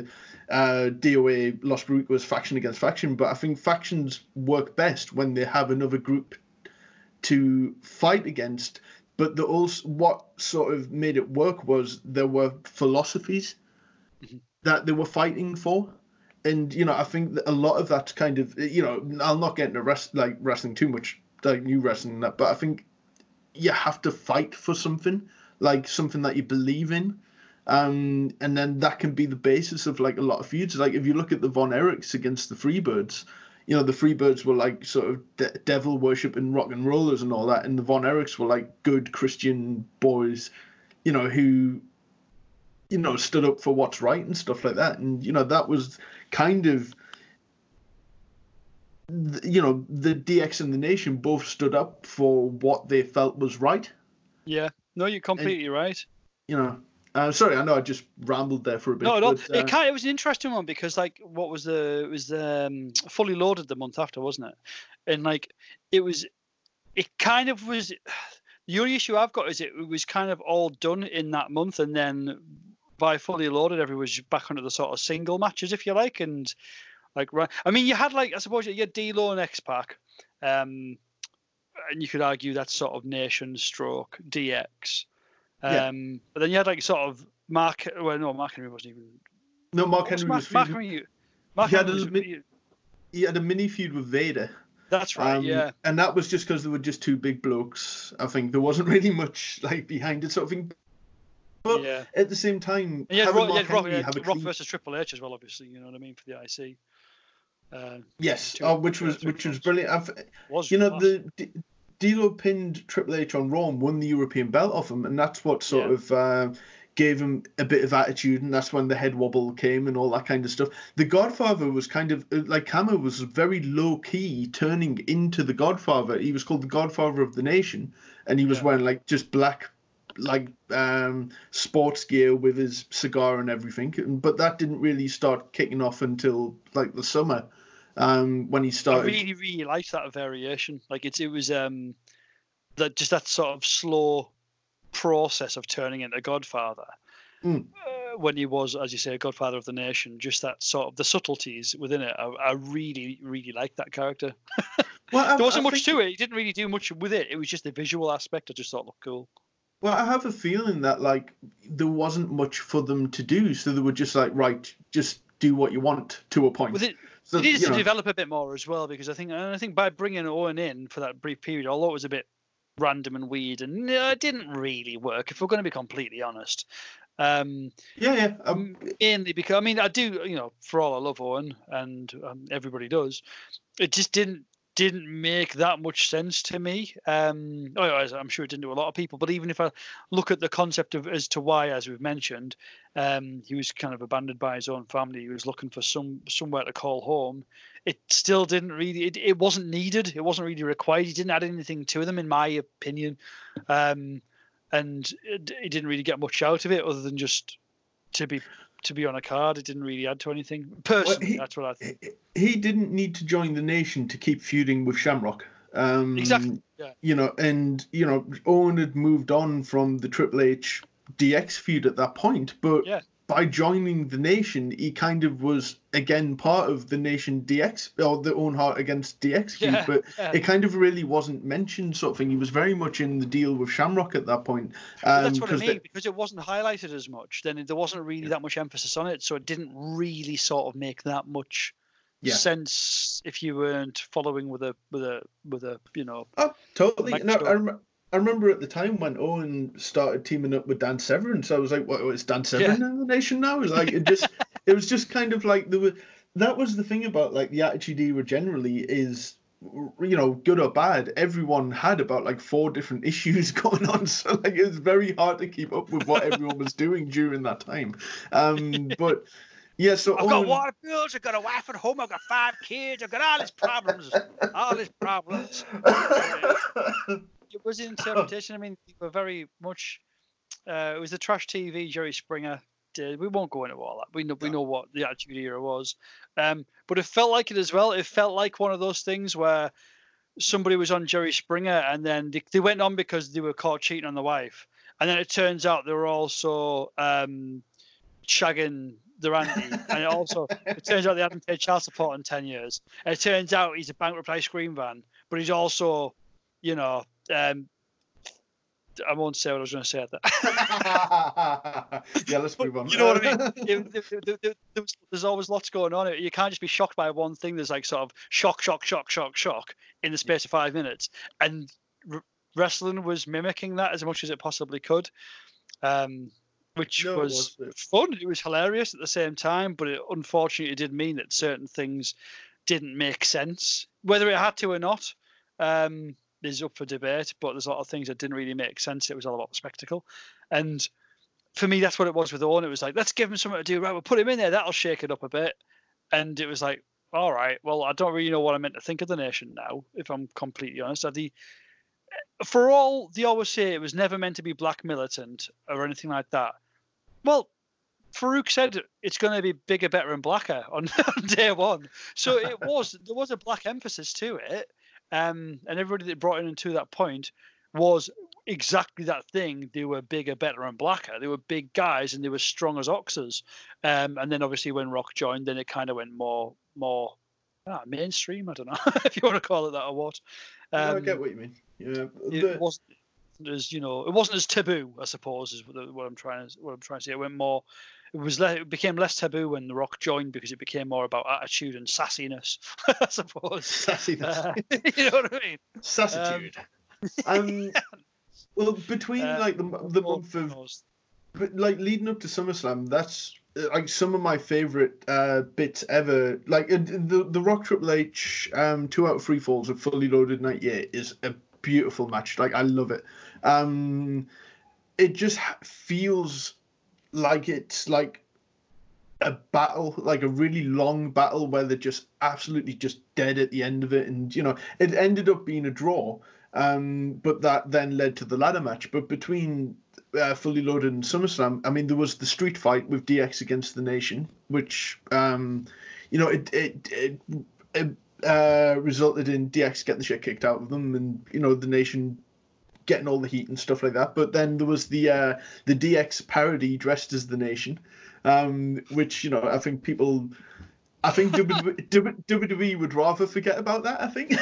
DOA Los Barricos faction against faction, but I think factions work best when they have another group to fight against. But what sort of made it work was there were philosophies that they were fighting for. And, I think that a lot of that kind of, I'll not get into wrestling too much, like new wrestling and that, but I think you have to fight for something, like something that you believe in. And then that can be the basis of like a lot of feuds. Like if you look at the Von Erichs against the Freebirds, the Freebirds were like sort of devil worshipping rock and rollers and all that, and the Von Erichs were like good Christian boys, who stood up for what's right and stuff like that. And that was kind of the DX and the Nation both stood up for what they felt was right. Yeah, no, you're completely right. Sorry, I know I just rambled there for a bit. No. It was an interesting one because, like, what was it was Fully Loaded the month after, wasn't it? And like, it kind of was The only issue I've got is it was kind of all done in that month, and then by Fully Loaded, everyone was back onto the sort of single matches, if you like, and like right. I mean, you had like I suppose you had D-Lo and X-Pac, and you could argue that's sort of Nation stroke DX. But then you had like sort of Mark. Well, no, Mark Henry wasn't even. No, Mark Henry was. Mark Henry. He had a mini feud with Vader. That's right, yeah. And that was just because they were just two big blokes. I think there wasn't really much like behind it, sort of thing. But at the same time, you had Rock versus Triple H as well, obviously. You know what I mean, for the IC. Yes, which was brilliant. The D'Lo pinned Triple H on Raw and won the European belt off him, and that's what sort of gave him a bit of attitude, and that's when the head wobble came and all that kind of stuff. The Godfather was kind of like Kama was very low key, turning into the Godfather. He was called the Godfather of the Nation, and he was wearing like just black, like sports gear with his cigar and everything. But that didn't really start kicking off until like the summer, when he started. I really liked that variation. Like it was that sort of slow process of turning into Godfather when he was, as you say, a Godfather of the Nation. Just that sort of the subtleties within it. I really liked that character. Well, there wasn't much to it. He didn't really do much with it. It was just the visual aspect I just thought looked cool. Well, I have a feeling that like there wasn't much for them to do, so they were just like, right, just do what you want to a point. Well, it needs to develop a bit more as well, because I think by bringing Owen in for that brief period, although it was a bit random and weird, and it didn't really work, if we're going to be completely honest. Mainly because I do, for all I love Owen, and everybody does, it just didn't make that much sense to me. I'm sure it didn't to a lot of people, but even if I look at the concept of as to why, as we've mentioned, he was kind of abandoned by his own family. He was looking for somewhere to call home. It still didn't really. It wasn't needed. It wasn't really required. He didn't add anything to them, in my opinion, and he didn't really get much out of it other than just to be on a card. It didn't really add to anything. Personally, that's what I think. He didn't need to join the Nation to keep feuding with Shamrock. Exactly. Yeah. Owen had moved on from the Triple H DX feud at that point, but by joining the Nation, he kind of was again part of the Nation DX, or the Owen Hart against DX feud, but it kind of really wasn't mentioned, sort of thing. He was very much in the deal with Shamrock at that point. That's what I mean, because it wasn't highlighted as much. Then there wasn't really that much emphasis on it, so it didn't really sort of make that much sense if you weren't following with a Oh, totally. No, I remember at the time when Owen started teaming up with Dan Severn, so I was like, "What? Is Dan Severn in the Nation now?" It was like it was just kind of like that was the thing about like the Attitude Era generally is, good or bad, everyone had about like 4 different issues going on, so like it was very hard to keep up with what everyone was doing during that time. But yeah, so I've got water bills, I've got a wife at home, I've got 5 kids, I've got all these problems. It was an interpretation. I mean, they were very much. It was the trash TV Jerry Springer did. We won't go into all that. We know what the Attitude Era was, but it felt like it as well. It felt like one of those things where somebody was on Jerry Springer, and then they went on because they were caught cheating on the wife, and then it turns out they were also shagging the Randy, and it turns out they hadn't paid child support in 10 years. And it turns out he's a bankrupt ice cream van, but he's also, I won't say what I was going to say at that. Yeah, let's move on. You know what I mean? There's always lots going on. You can't just be shocked by one thing. There's like sort of shock in the space of 5 minutes. And wrestling was mimicking that as much as it possibly could, which was fun. It was hilarious at the same time, but it unfortunately did mean that certain things didn't make sense. Whether it had to or not, is up for debate, but there's a lot of things that didn't really make sense. It was all about the spectacle. And for me, that's what it was with Owen. It was like, let's give him something to do. Right, we'll put him in there. That'll shake it up a bit. And it was like, all right, well, I don't really know what I meant to think of the Nation now, if I'm completely honest. For all they always say it was never meant to be black militant or anything like that. Well, Farouk said it's going to be bigger, better, and blacker on day one. So there was a black emphasis to it. And everybody that brought in to that point was exactly that thing. They were bigger, better, and blacker. They were big guys, and they were strong as oxes. And then obviously when Rock joined, then it kind of went more mainstream. I don't know if you want to call it that or what. I get what you mean. Yeah, it wasn't as it wasn't as taboo, I suppose, is what I'm trying to say. It became less taboo when The Rock joined because it became more about attitude and sassiness, I suppose. Sassiness. You know what I mean? Sassitude. Well, between like the month of, but like leading up to SummerSlam, that's like some of my favorite bits ever. Like the Rock Triple H 2 out of 3 falls of Fully Loaded 98 is a beautiful match. Like I love it. It just feels like it's like a battle, like a really long battle where they're just absolutely just dead at the end of it, and it ended up being a draw. But that then led to the ladder match. But between Fully Loaded and SummerSlam, I mean, there was the street fight with DX against the Nation, which it resulted in DX getting the shit kicked out of them, and the Nation getting all the heat and stuff like that. But then there was the DX parody dressed as the Nation, which I think WWE would rather forget about that. I think.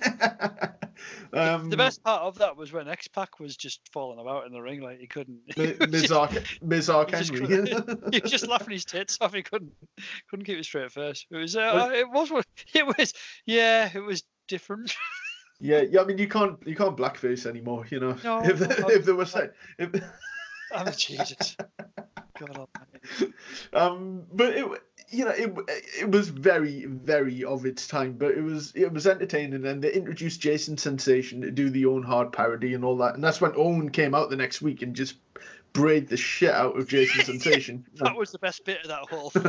The best part of that was when X-Pac was just falling about in the ring, like he couldn't. Miz Ark Henry. He was just laughing his tits off. He couldn't keep it straight face. It was different. Yeah. I mean, you can't blackface anymore. No, if there was I'm Jesus. God almighty. But it was very, very of its time, but it was entertaining, and they introduced Jason Sensation to do the Owen Hart parody and all that, and that's when Owen came out the next week and just braid the shit out of Jason Sensation. That was the best bit of that whole thing.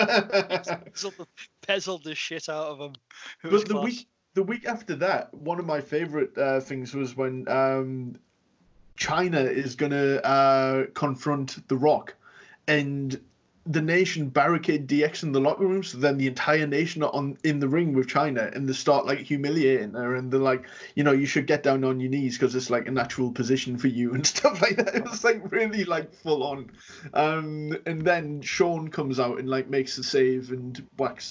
Pezzled the shit out of him. But the week after that, one of my favorite things was when Chyna is gonna confront The Rock, and the Nation barricade DX in the locker room, so then the entire Nation are in the ring with Chyna, and they start like humiliating her, and they're like, you should get down on your knees because it's like a natural position for you and stuff like that. It was like really like full on. And then Shawn comes out and like makes the save and whacks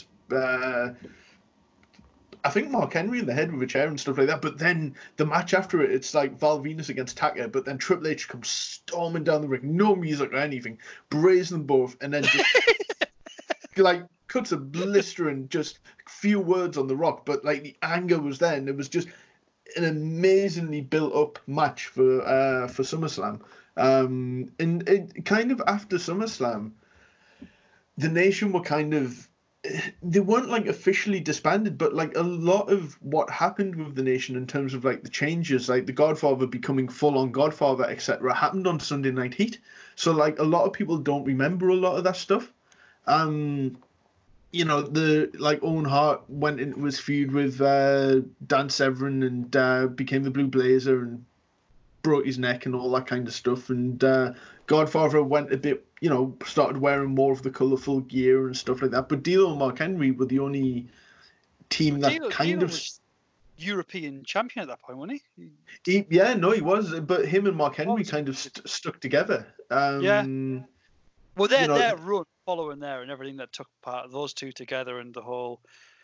I think Mark Henry in the head with a chair and stuff like that. But then the match after it, it's like Val Venus against Tucker. But then Triple H comes storming down the ring, no music or anything, brazen them both, and then just like cuts a blistering just few words on The Rock. But like the anger was there, and it was just an amazingly built up match for SummerSlam. And it kind of after SummerSlam, the Nation were kind of. They weren't like officially disbanded, but like a lot of what happened with the Nation in terms of like the changes, like the Godfather becoming full on Godfather, etc., happened on Sunday Night Heat. So like a lot of people don't remember a lot of that stuff. The like Owen Hart went into his feud with Dan Severn and became the Blue Blazer and broke his neck and all that kind of stuff. And Godfather went a bit, started wearing more of the colourful gear and stuff like that. But D'Lo and Mark Henry were the only team that D'Lo was European champion at that point, wasn't he? He was. But him and Mark Henry kind of stuck together. Yeah. Well, their run following there and everything that took part of those two together and the whole,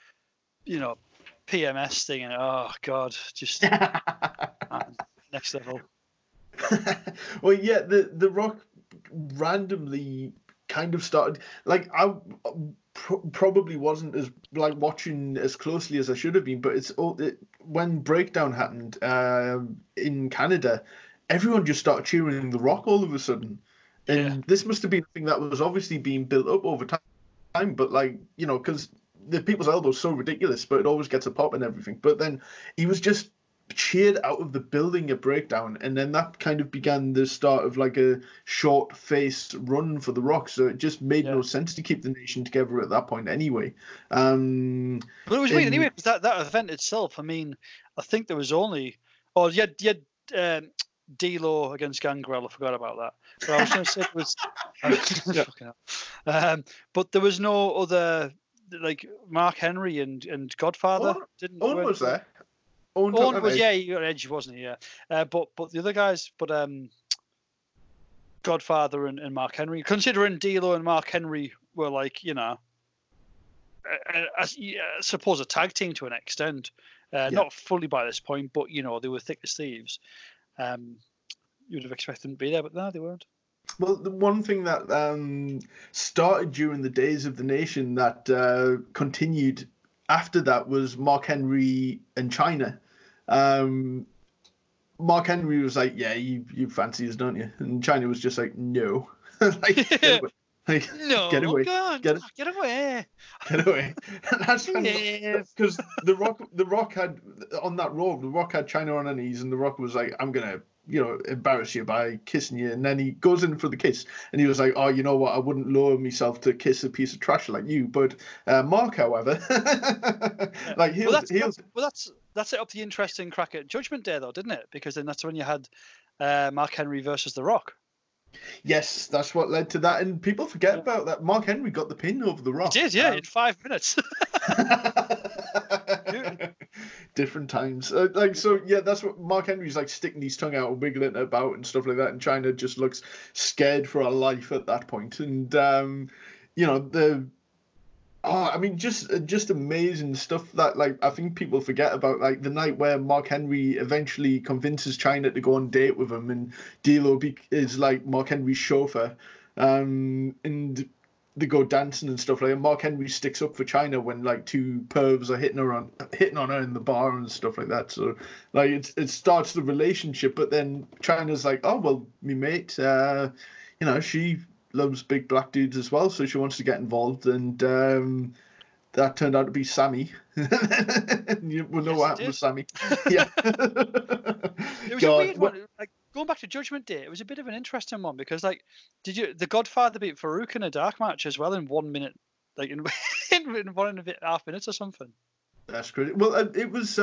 PMS thing. And oh God, just next level. Well, yeah, the Rock randomly kind of started like I probably wasn't as like watching as closely as I should have been, but when Breakdown happened in Canada, everyone just started cheering The Rock all of a sudden, and this must have been a thing that was obviously being built up over time, but like because the people's elbow's so ridiculous, but it always gets a pop and everything. But then he was just cheered out of the building at Breakdown, and then that kind of began the start of like a short face run for The Rock. So it just made no sense to keep the Nation together at that point anyway. But it was weird anyway, because that event itself, I mean, I think there was only you had D'Lo against Gangrel. I forgot about that. But I was going to say it was but there was no other like Mark Henry and Godfather. Owen was there. Owen was, yeah, he got Edge, wasn't he? Yeah. But the other guys, Godfather and Mark Henry, considering D'Lo and Mark Henry were like, you know, I suppose a tag team to an extent, not fully by this point, but you know, they were thick as thieves. You would have expected them to be there, but no, they weren't. Well, the one thing that started during the days of the Nation that continued after that was Mark Henry and China. Mark Henry was like, "Yeah, you fancy us, don't you?" And China was just like, "No." No, get away, get away. Get away. And that's because the Rock had on that Raw, the Rock had China on her knees, and the Rock was like, "I'm gonna, you know, embarrass you by kissing you." And then he goes in for the kiss, and he was like, "Oh, you know what? I wouldn't lower myself to kiss a piece of trash like you." But Mark, however, like that set up the interesting crack at Judgment Day, though, didn't it? Because then that's when you had Mark Henry versus The Rock. Yes, that's what led to that, and people forget about that. Mark Henry got the pin over The Rock. He did, yeah, in 5 minutes. Different times, that's what Mark Henry's like, sticking his tongue out and wiggling about and stuff like that, and China just looks scared for her life at that point. And you know, I mean, just amazing stuff that, like, I think people forget about, like the night where Mark Henry eventually convinces China to go on a date with him, and D'Lo is like Mark Henry's chauffeur, and they go dancing and stuff like that. Mark Henry sticks up for China when like two pervs are hitting on her in the bar and stuff like that. So like it starts the relationship, but then China's like, "Oh well, me mate, you know, she loves big black dudes as well, so she wants to get involved." And that turned out to be Sammy. You will know what happened with Sammy. Yeah. It was a weird one. Like, going back to Judgment Day, it was a bit of an interesting one because, like, the Godfather beat Farouk in a dark match as well in 1 minute, like in 1.5 minutes or something. That's crazy. Well, it was.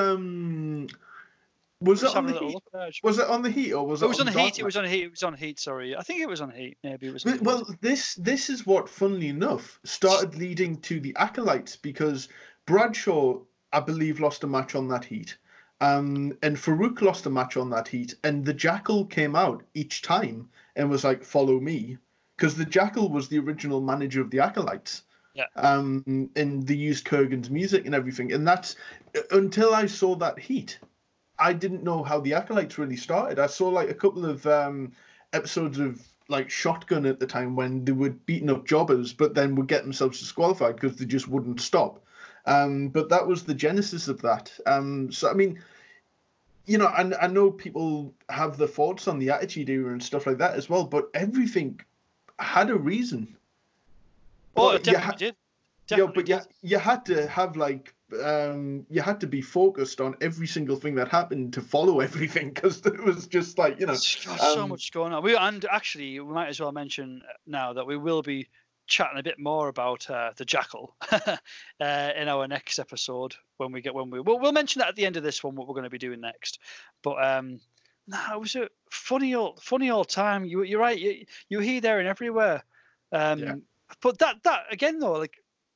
Was it on the Heat? Was it on the Heat or was it? It was on Heat. It was on Heat. It was on Heat. Sorry, I think it was on Heat. Maybe it was. Well, this is what, funnily enough, started leading to the Acolytes, because Bradshaw, I believe, lost a match on that Heat, and Farouk lost a match on that Heat, and the Jackal came out each time and was like, "Follow me," because the Jackal was the original manager of the Acolytes. Yeah. And they used Kurgan's music and everything, and that's until I saw that Heat. I didn't know how the Acolytes really started. I saw like a couple of episodes of like Shotgun at the time when they were beating up jobbers, but then would get themselves disqualified because they just wouldn't stop. But that was the genesis of that. So I mean, you know, and I know people have their thoughts on the Attitude Era and stuff like that as well, but everything had a reason. Oh, it definitely did. Definitely did. You had to have like. You had to be focused on every single thing that happened to follow everything, because it was just like, you know, so much going on. And actually, we might as well mention now that we will be chatting a bit more about the Jackal in our next episode we'll mention that at the end of this one, what we're going to be doing next. But it was a funny old time. You're right. You here, there, and everywhere. But that again though, like.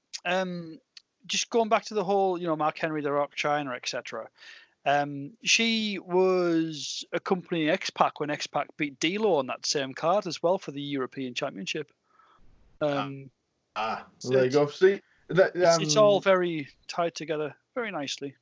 Just going back to the whole, you know, Mark Henry, The Rock, China, etc. She was accompanying X-Pac when X-Pac beat D'Lo on that same card as well for the European Championship. There you go. See, it's all very tied together very nicely.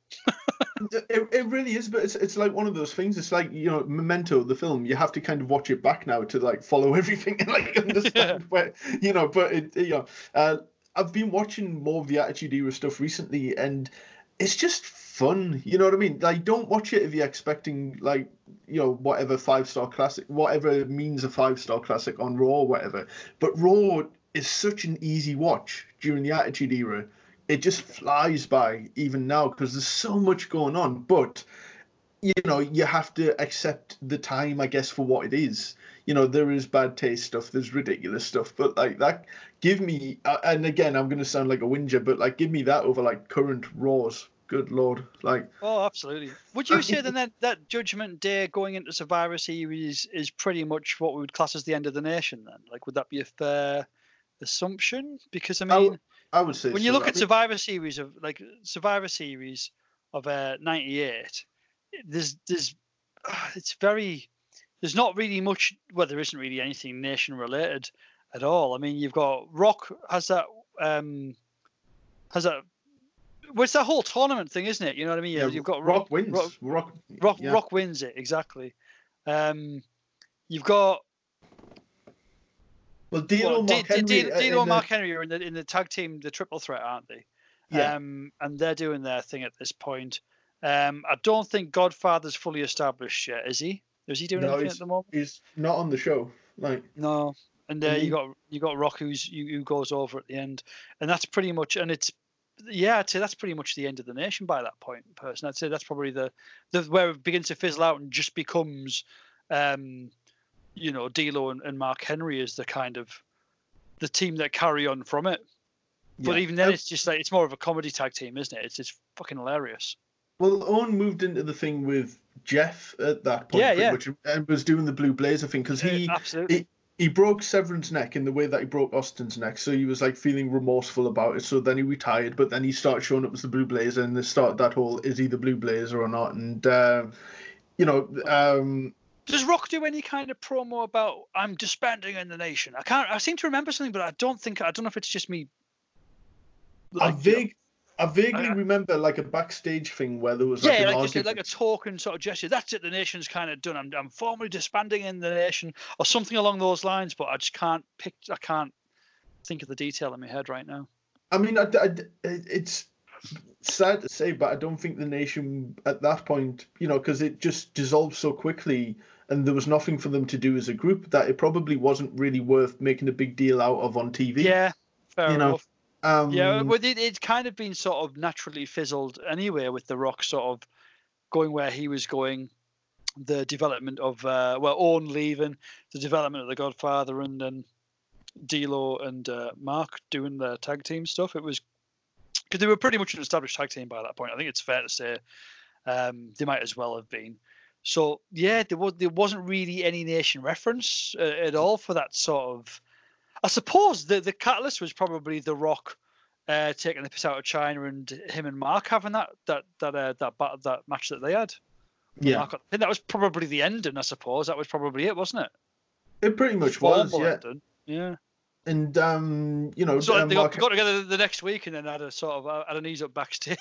It really is, but it's like one of those things. It's like, you know, Memento, the film. You have to kind of watch it back now to like follow everything and like understand where, you know. But it, you know. I've been watching more of the Attitude Era stuff recently, and it's just fun. You know what I mean? Like, don't watch it if you're expecting, like, you know, whatever 5-star classic, whatever means a 5-star classic on Raw or whatever. But Raw is such an easy watch during the Attitude Era. It just flies by even now because there's so much going on. But, you know, you have to accept the time, I guess, for what it is. You know, there is bad taste stuff, there's ridiculous stuff, but like that, give me, and again, I'm going to sound like a whinger, but like, give me that over like current Raws. Good Lord. Like, oh, absolutely. Would you say then that Judgment Day going into Survivor Series is pretty much what we would class as the end of the nation then? Like, would that be a fair assumption? Because I mean, I would say when you look at Survivor Series of 98, there's it's very there's not really much. Well, there isn't really anything nation related at all. I mean, you've got Rock has that. Well, it's that whole tournament thing, isn't it? You know what I mean? Yeah, You've got Rock wins. Rock wins it, exactly. You've got D'Lo and Mark Henry are in the tag team, the triple threat, aren't they? Yeah. And they're doing their thing at this point. I don't think Godfather's fully established yet, is he? Is he doing anything at the moment? He's not on the show. No. And you got Rock who goes over at the end, and that's pretty much. And it's I'd say that's pretty much the end of the nation by that point. Person, I'd say that's probably the where it begins to fizzle out and just becomes, D'Lo and Mark Henry is the kind of the team that carry on from it. But even then, it's just like it's more of a comedy tag team, isn't it? It's fucking hilarious. Well, Owen moved into the thing with Jeff at that point, pretty much, and was doing the Blue Blazer thing because he broke Severin's neck in the way that he broke Austin's neck, so he was like feeling remorseful about it. So then he retired, but then he started showing up as the Blue Blazer, and they started that whole is he the Blue Blazer or not? And does Rock do any kind of promo about I'm disbanding in the nation? I seem to remember something, but I don't know if it's just me. I vaguely remember like a backstage thing where there was like a token sort of gesture. That's it. The nation's kind of done. I'm formally disbanding in the nation, or something along those lines. But I just can't think of the detail in my head right now. I mean, it's sad to say, but I don't think the nation at that point, because it just dissolved so quickly, and there was nothing for them to do as a group, that it probably wasn't really worth making a big deal out of on TV. Yeah, fair enough. It's kind of been sort of naturally fizzled anyway, with The Rock sort of going where he was going, the development of Owen leaving, the development of the Godfather, and then D'Lo and Mark doing their tag team stuff. It was because they were pretty much an established tag team by that point. I think it's fair to say they might as well have been. So there wasn't really any nation reference at all for that sort of. I suppose the catalyst was probably The Rock taking the piss out of China and him and Mark having that match that they had. Yeah, I think that was probably the ending. I suppose that was probably it, wasn't it? It pretty much was. Yeah. Ending. Yeah. And so they got together the next week and then had an ease up backstage.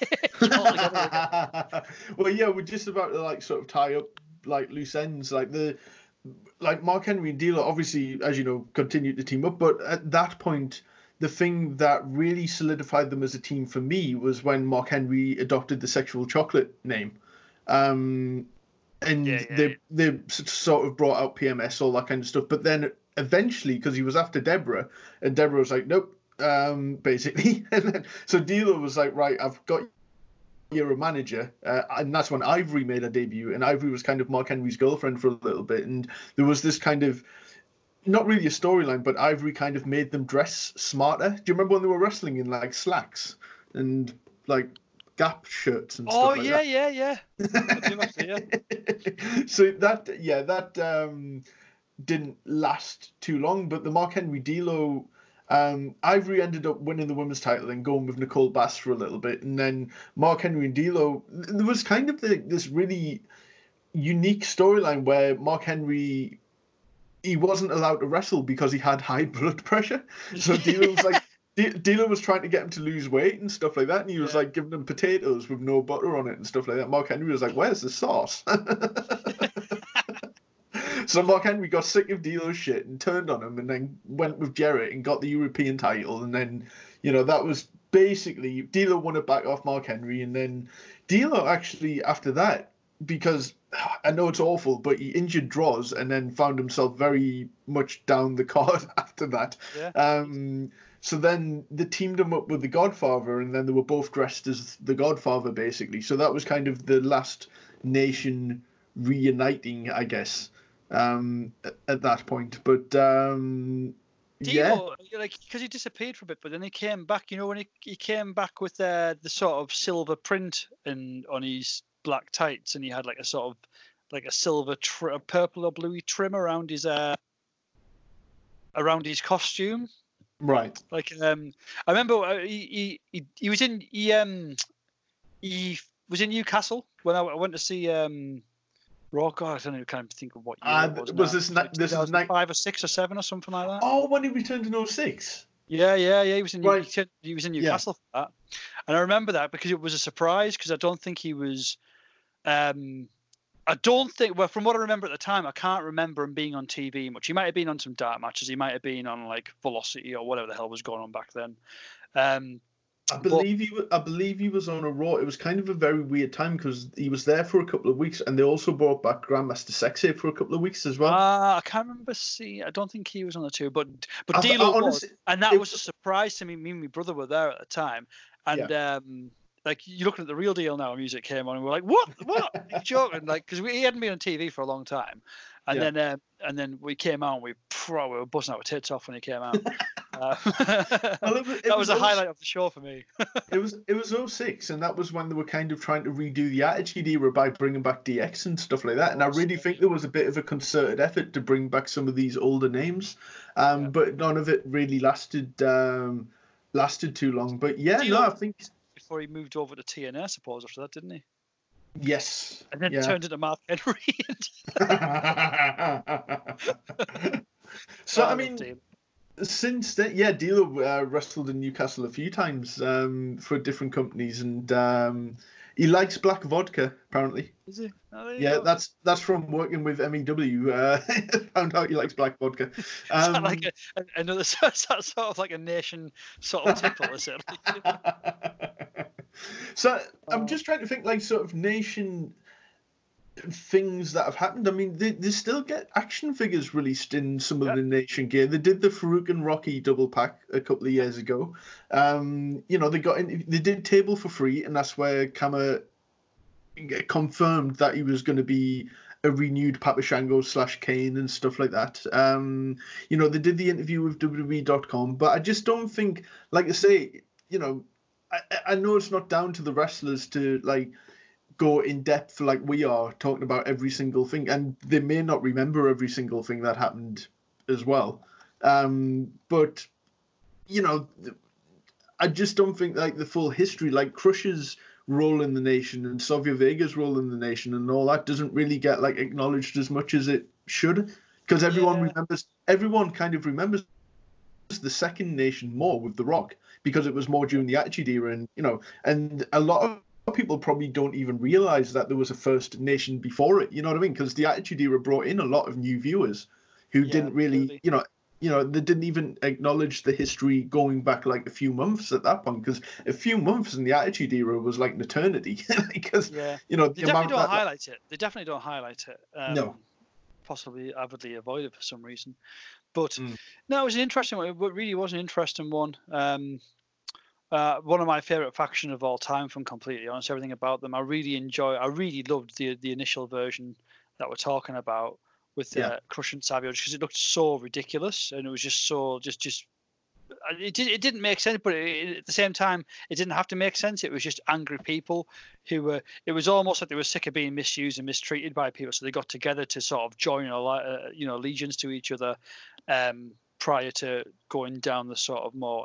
Well, yeah, we're just about to like sort of tie up like loose ends, like Mark Henry and D'Lo, obviously, as you know, continued to team up. But at that point, the thing that really solidified them as a team for me was when Mark Henry adopted the Sexual Chocolate name. They sort of brought out PMS, all that kind of stuff. But then eventually, because he was after Deborah, and Deborah was like, nope, basically. And then, so D'Lo was like, right, I've got you're a manager, and that's when Ivory made her debut, and Ivory was kind of Mark Henry's girlfriend for a little bit, and there was this kind of, not really a storyline, but Ivory kind of made them dress smarter. Do you remember when they were wrestling in like slacks and like Gap shirts and stuff like that? Yeah. So that didn't last too long, but the Mark Henry D'Lo, Ivory ended up winning the women's title and going with Nicole Bass for a little bit, and then Mark Henry and D'Lo, there was kind of this really unique storyline where Mark Henry, he wasn't allowed to wrestle because he had high blood pressure. So D'Lo was like, D'Lo was trying to get him to lose weight and stuff like that, and he was like giving him potatoes with no butter on it and stuff like that. Mark Henry was like, "Where's the sauce?" So Mark Henry got sick of D'Lo's shit and turned on him, and then went with Jarrett and got the European title, and then that was basically D'Lo won it back off Mark Henry, and then D'Lo actually after that, because I know it's awful, but he injured Droz and then found himself very much down the card after that. Yeah. So then they teamed him up with the Godfather, and then they were both dressed as the Godfather, basically. So that was kind of the last nation reuniting, I guess, at that point. But D'Lo, because he disappeared for a bit, but then he came back. When he came back with the sort of silver print on his black tights, and he had like a sort of like a silver, purple or bluey trim around his costume. Right. Like I remember he was in he was in Newcastle when I went to see Raw. God, I don't know. Can't think of what year it was. Was now. this this is 5 or 6 or 7 or something like that? Oh, when he returned in 06? Yeah. He was in Right. he was in Newcastle for that, and I remember that because it was a surprise because I don't think he was. I don't think. Well, from what I remember at the time, I can't remember him being on TV much. He might have been on some dark matches. He might have been on like Velocity or whatever the hell was going on back then. I believe he was on a Raw. It was kind of a very weird time because he was there for a couple of weeks, and they also brought back Grandmaster Sexay for a couple of weeks as well. I can't remember. I don't think he was on the two, but I D'Lo was, honestly, and that was a surprise to me. Me and my brother were there at the time, and like you looking at the Real Deal Now, music came on, and we're like, "What? Are you joking?" Like, because he hadn't been on TV for a long time, and then we came out, and we were busting our tits off when he came out. That was a highlight of the show for me. It was 06, and that was when they were kind of trying to redo the Attitude Era by bringing back DX and stuff like that. And I really think there was a bit of a concerted effort to bring back some of these older names, but none of it really lasted too long. But I think before he moved over to TNA, I suppose after that, didn't he? Yes. And then turned into Mark Henry. So I mean. Since then, D'Lo wrestled in Newcastle a few times for different companies, and he likes black vodka apparently. Is he? Oh, that's from working with MEW. Found out he likes black vodka. Is that like another sort of like a nation sort of tipple, is it? So I'm just trying to think like sort of nation things that have happened. I mean, they still get action figures released in some of the Nation gear. They did the Farouk and Rocky double pack a couple of years ago. They did Table for Free, and that's where Kama confirmed that he was going to be a renewed Papa Shango / Kane and stuff like that. They did the interview with WWE.com, but I just don't think, like I say, I know it's not down to the wrestlers to like go in depth like we are talking about every single thing, and they may not remember every single thing that happened as well. But I just don't think like the full history, like Crush's role in the Nation and Savio Vega's role in the Nation and all that doesn't really get like acknowledged as much as it should, because everyone kind of remembers the second Nation more with The Rock because it was more during the Attitude Era, and a lot of people probably don't even realize that there was a first Nation before it. You know what I mean? Because the Attitude Era brought in a lot of new viewers who didn't really, they didn't even acknowledge the history going back like a few months at that point. Because a few months in the Attitude Era was like an eternity. Because they definitely don't highlight it. They definitely don't highlight it. No, possibly avidly avoid it for some reason. But no, it was an interesting one. It really was an interesting one. One of my favorite faction of all time, if I'm completely honest. Everything about them, I really loved the initial version that we're talking about with Crush and Savio, because it looked so ridiculous, and it was just so it didn't make sense, but at the same time it didn't have to make sense. It was just angry people who were, it was almost like they were sick of being misused and mistreated by people, so they got together to sort of join allegiance to each other prior to going down the sort of more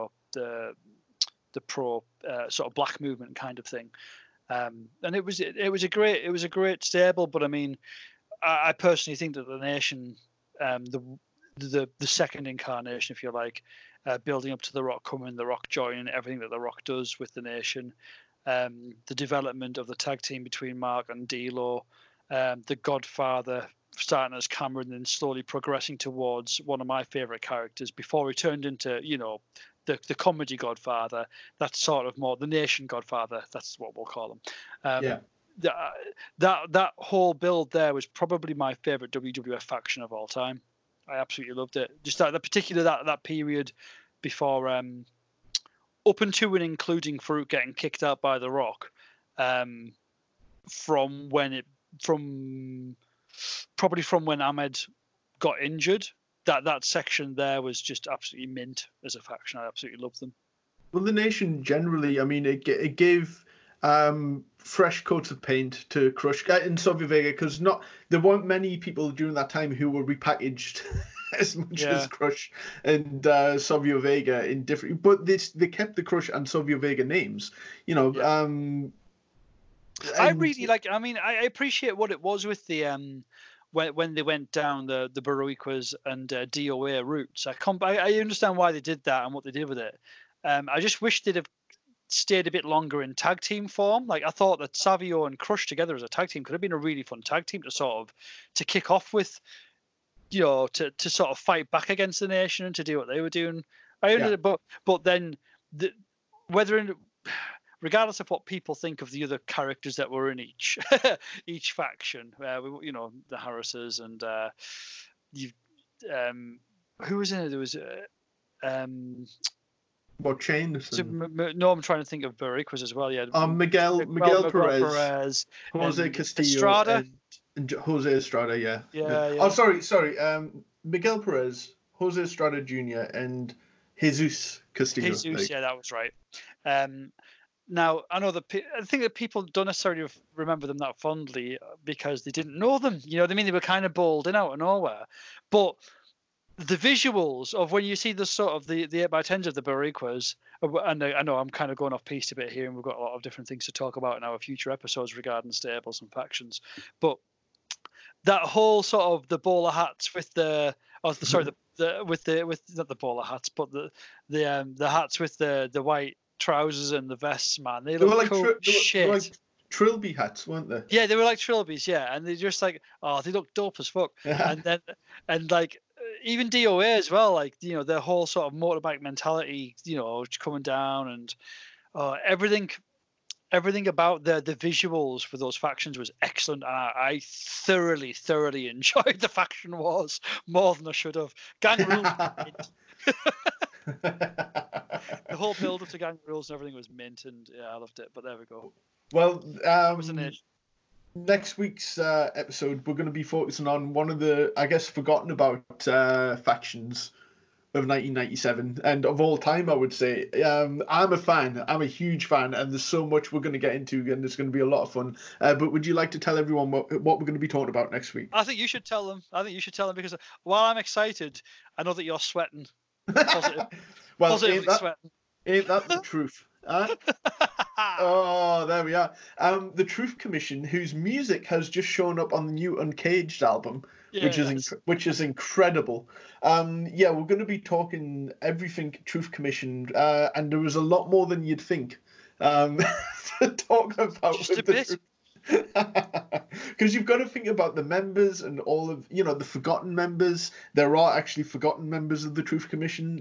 the pro sort of black movement kind of thing, and it was a great stable. But I mean, I personally think that the Nation, the second incarnation, if you like, building up to The Rock coming, The Rock joining, everything that The Rock does with the Nation, the development of the tag team between Mark and D'Lo, the Godfather starting as Cameron and slowly progressing towards one of my favorite characters before he turned into the comedy Godfather. That's sort of more the Nation Godfather. That's what we'll call him. That whole build there was probably my favorite WWF faction of all time. I absolutely loved it. Just that period before, up until and including Farouk getting kicked out by The Rock, from when Ahmed got injured. That section there was just absolutely mint as a faction. I absolutely loved them. Well, the Nation generally, I mean, it gave fresh coats of paint to Crush and Savio Vega, because there weren't many people during that time who were repackaged as much as Crush and Savio Vega in different. But they kept the Crush and Savio Vega names. I And really like. I mean, I appreciate what it was with the when they went down the Baroiquas and DOA routes. I understand why they did that and what they did with it. I just wish they'd have stayed a bit longer in tag team form. Like I thought that Savio and Crush together as a tag team could have been a really fun tag team to kick off with, to sort of fight back against the Nation and to do what they were doing. But then regardless of what people think of the other characters that were in each each faction, the Harrises and who was in it? There was what Chain? No, I'm trying to think of Baroiquas as well. Yeah, Miguel Perez, Jose Castillo, Estrada. and Jose Estrada. Yeah. Yeah. Oh, sorry. Miguel Perez, Jose Estrada Jr. and Jesus Castillo. Yeah, that was right. Now, I know I think that people don't necessarily remember them that fondly because they didn't know them. You know what I mean? They were kind of balled in out of nowhere. But the visuals of when you see the sort of the 8x10s of the Baroiquas, and I know I'm kind of going off piece a bit here, and we've got a lot of different things to talk about in our future episodes regarding stables and factions. But that whole sort of the bowler hats with not the bowler hats, but the hats with the white trousers and the vests, man, they look like cool shit. They were like Trilby hats, weren't they? Yeah, they were like Trilbys, yeah, and they're just like, they look dope as fuck. and like even DOA as well, like their whole sort of motorbike mentality, coming down and everything about the visuals for those factions was excellent, and I thoroughly enjoyed the faction wars more than I should have. Gang rules. The whole build up to gang rules and everything was mint, and yeah, I loved it. But there we go. Well, next week's episode, we're going to be focusing on one of the, I guess, forgotten about factions of 1997 and of all time, I would say. I'm a fan. I'm a huge fan, and there's so much we're going to get into, and it's going to be a lot of fun. But would you like to tell everyone what we're going to be talking about next week? I think you should tell them. Because while I'm excited, I know that you're sweating. Positively sweating. Ain't that the truth? Oh, there we are. The Truth Commission, whose music has just shown up on the new Uncaged album, which is incredible. We're going to be talking everything Truth Commission, and there was a lot more than you'd think to talk about. Just a bit. Because you've got to think about the members and all of the forgotten members. There are actually forgotten members of the Truth Commission.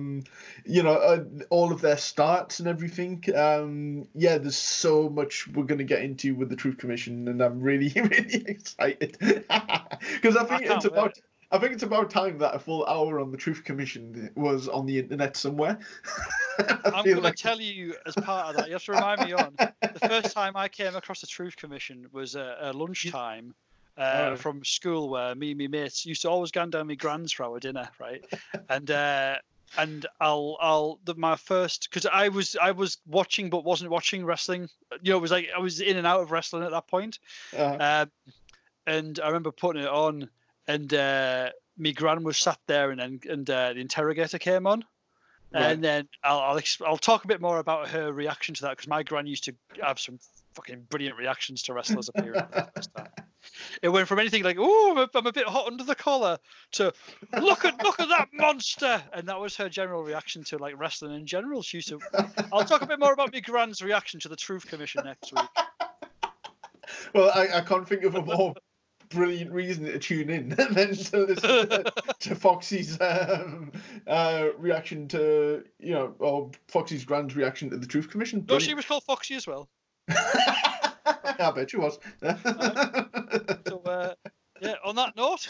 All of their starts and everything. There's so much we're going to get into with the Truth Commission, and I'm really really excited because I think it's about time that a full hour on the Truth Commission was on the internet somewhere. I'm going to tell you as part of that. You have to remind me on the first time I came across the Truth Commission was at lunchtime from school, where me and my mates used to always go down my grand's for our dinner, right? And my first, because I was watching but wasn't watching wrestling. It was like I was in and out of wrestling at that point. And I remember putting it on, and my gran was sat there, and the interrogator came on. Right. And then I'll talk a bit more about her reaction to that, because my gran used to have some fucking brilliant reactions to wrestlers appearing. It went from anything like, "Oh, I'm a bit hot under the collar," to look at that monster, and that was her general reaction to like wrestling in general. She used to. I'll talk a bit more about my gran's reaction to the Truth Commission next week. Well, I can't think of a more brilliant reason to tune in than to listen to Foxy's reaction to, or Foxy's grand's reaction to the Truth Commission. No, she was called Foxy as well. I bet she was. So, on that note.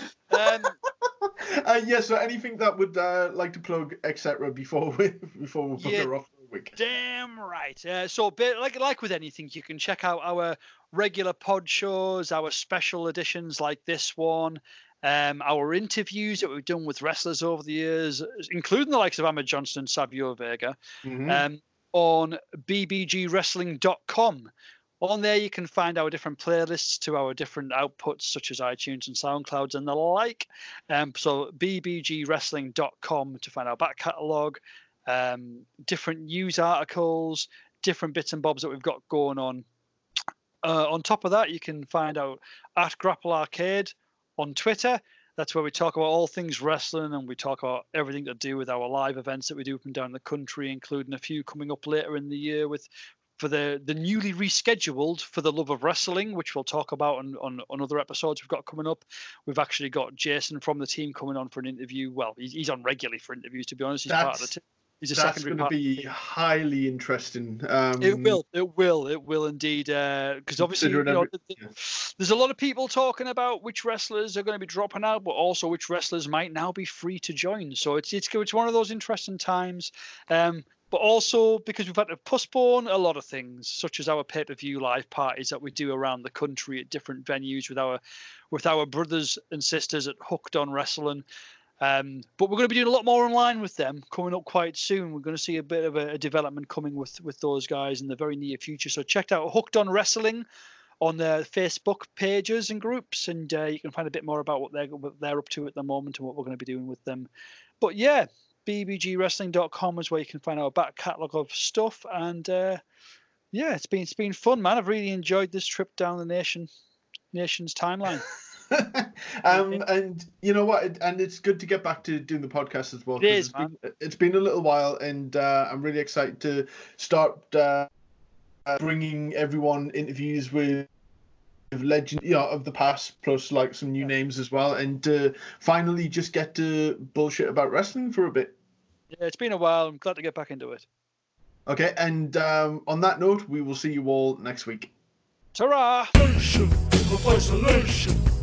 So anything that would like to plug, etc., before we book her off for a week? Damn right. So, like with anything, you can check out our regular pod shows, our special editions like this one, our interviews that we've done with wrestlers over the years, including the likes of Ahmed Johnson and Savio Vega, on bbgwrestling.com. On there, you can find our different playlists to our different outputs, such as iTunes and SoundClouds and the like. So bbgwrestling.com to find our back catalogue, different news articles, different bits and bobs that we've got going on. On top of that, you can find out at Grapple Arcade on Twitter. That's where we talk about all things wrestling, and we talk about everything to do with our live events that we do from down the country, including a few coming up later in the year for the newly rescheduled For the Love of Wrestling, which we'll talk about on other episodes we've got coming up. We've actually got Jason from the team coming on for an interview. Well, he's on regularly for interviews, to be honest. He's part of the team. He's a secondary part. That's going to be highly interesting. It will indeed. Because obviously, there's a lot of people talking about which wrestlers are going to be dropping out, but also which wrestlers might now be free to join. So it's one of those interesting times. But also because we've had to postpone a lot of things, such as our pay-per-view live parties that we do around the country at different venues with our brothers and sisters at Hooked on Wrestling. But we're going to be doing a lot more online with them coming up quite soon. We're going to see a bit of a development coming with those guys in the very near future. So check out Hooked on Wrestling on their Facebook pages and groups, and you can find a bit more about what they're up to at the moment and what we're going to be doing with them. But yeah, bbgwrestling.com is where you can find our back catalogue of stuff. And yeah, it's been fun, man. I've really enjoyed this trip down the nation's timeline. And you know what? And it's good to get back to doing the podcast as well. It's been a little while, and I'm really excited to start bringing everyone interviews with legend, of the past, plus like some new names as well, and finally just get to bullshit about wrestling for a bit. Yeah, it's been a while. I'm glad to get back into it. Okay, and on that note, we will see you all next week. Ta-ra! Nation of isolation.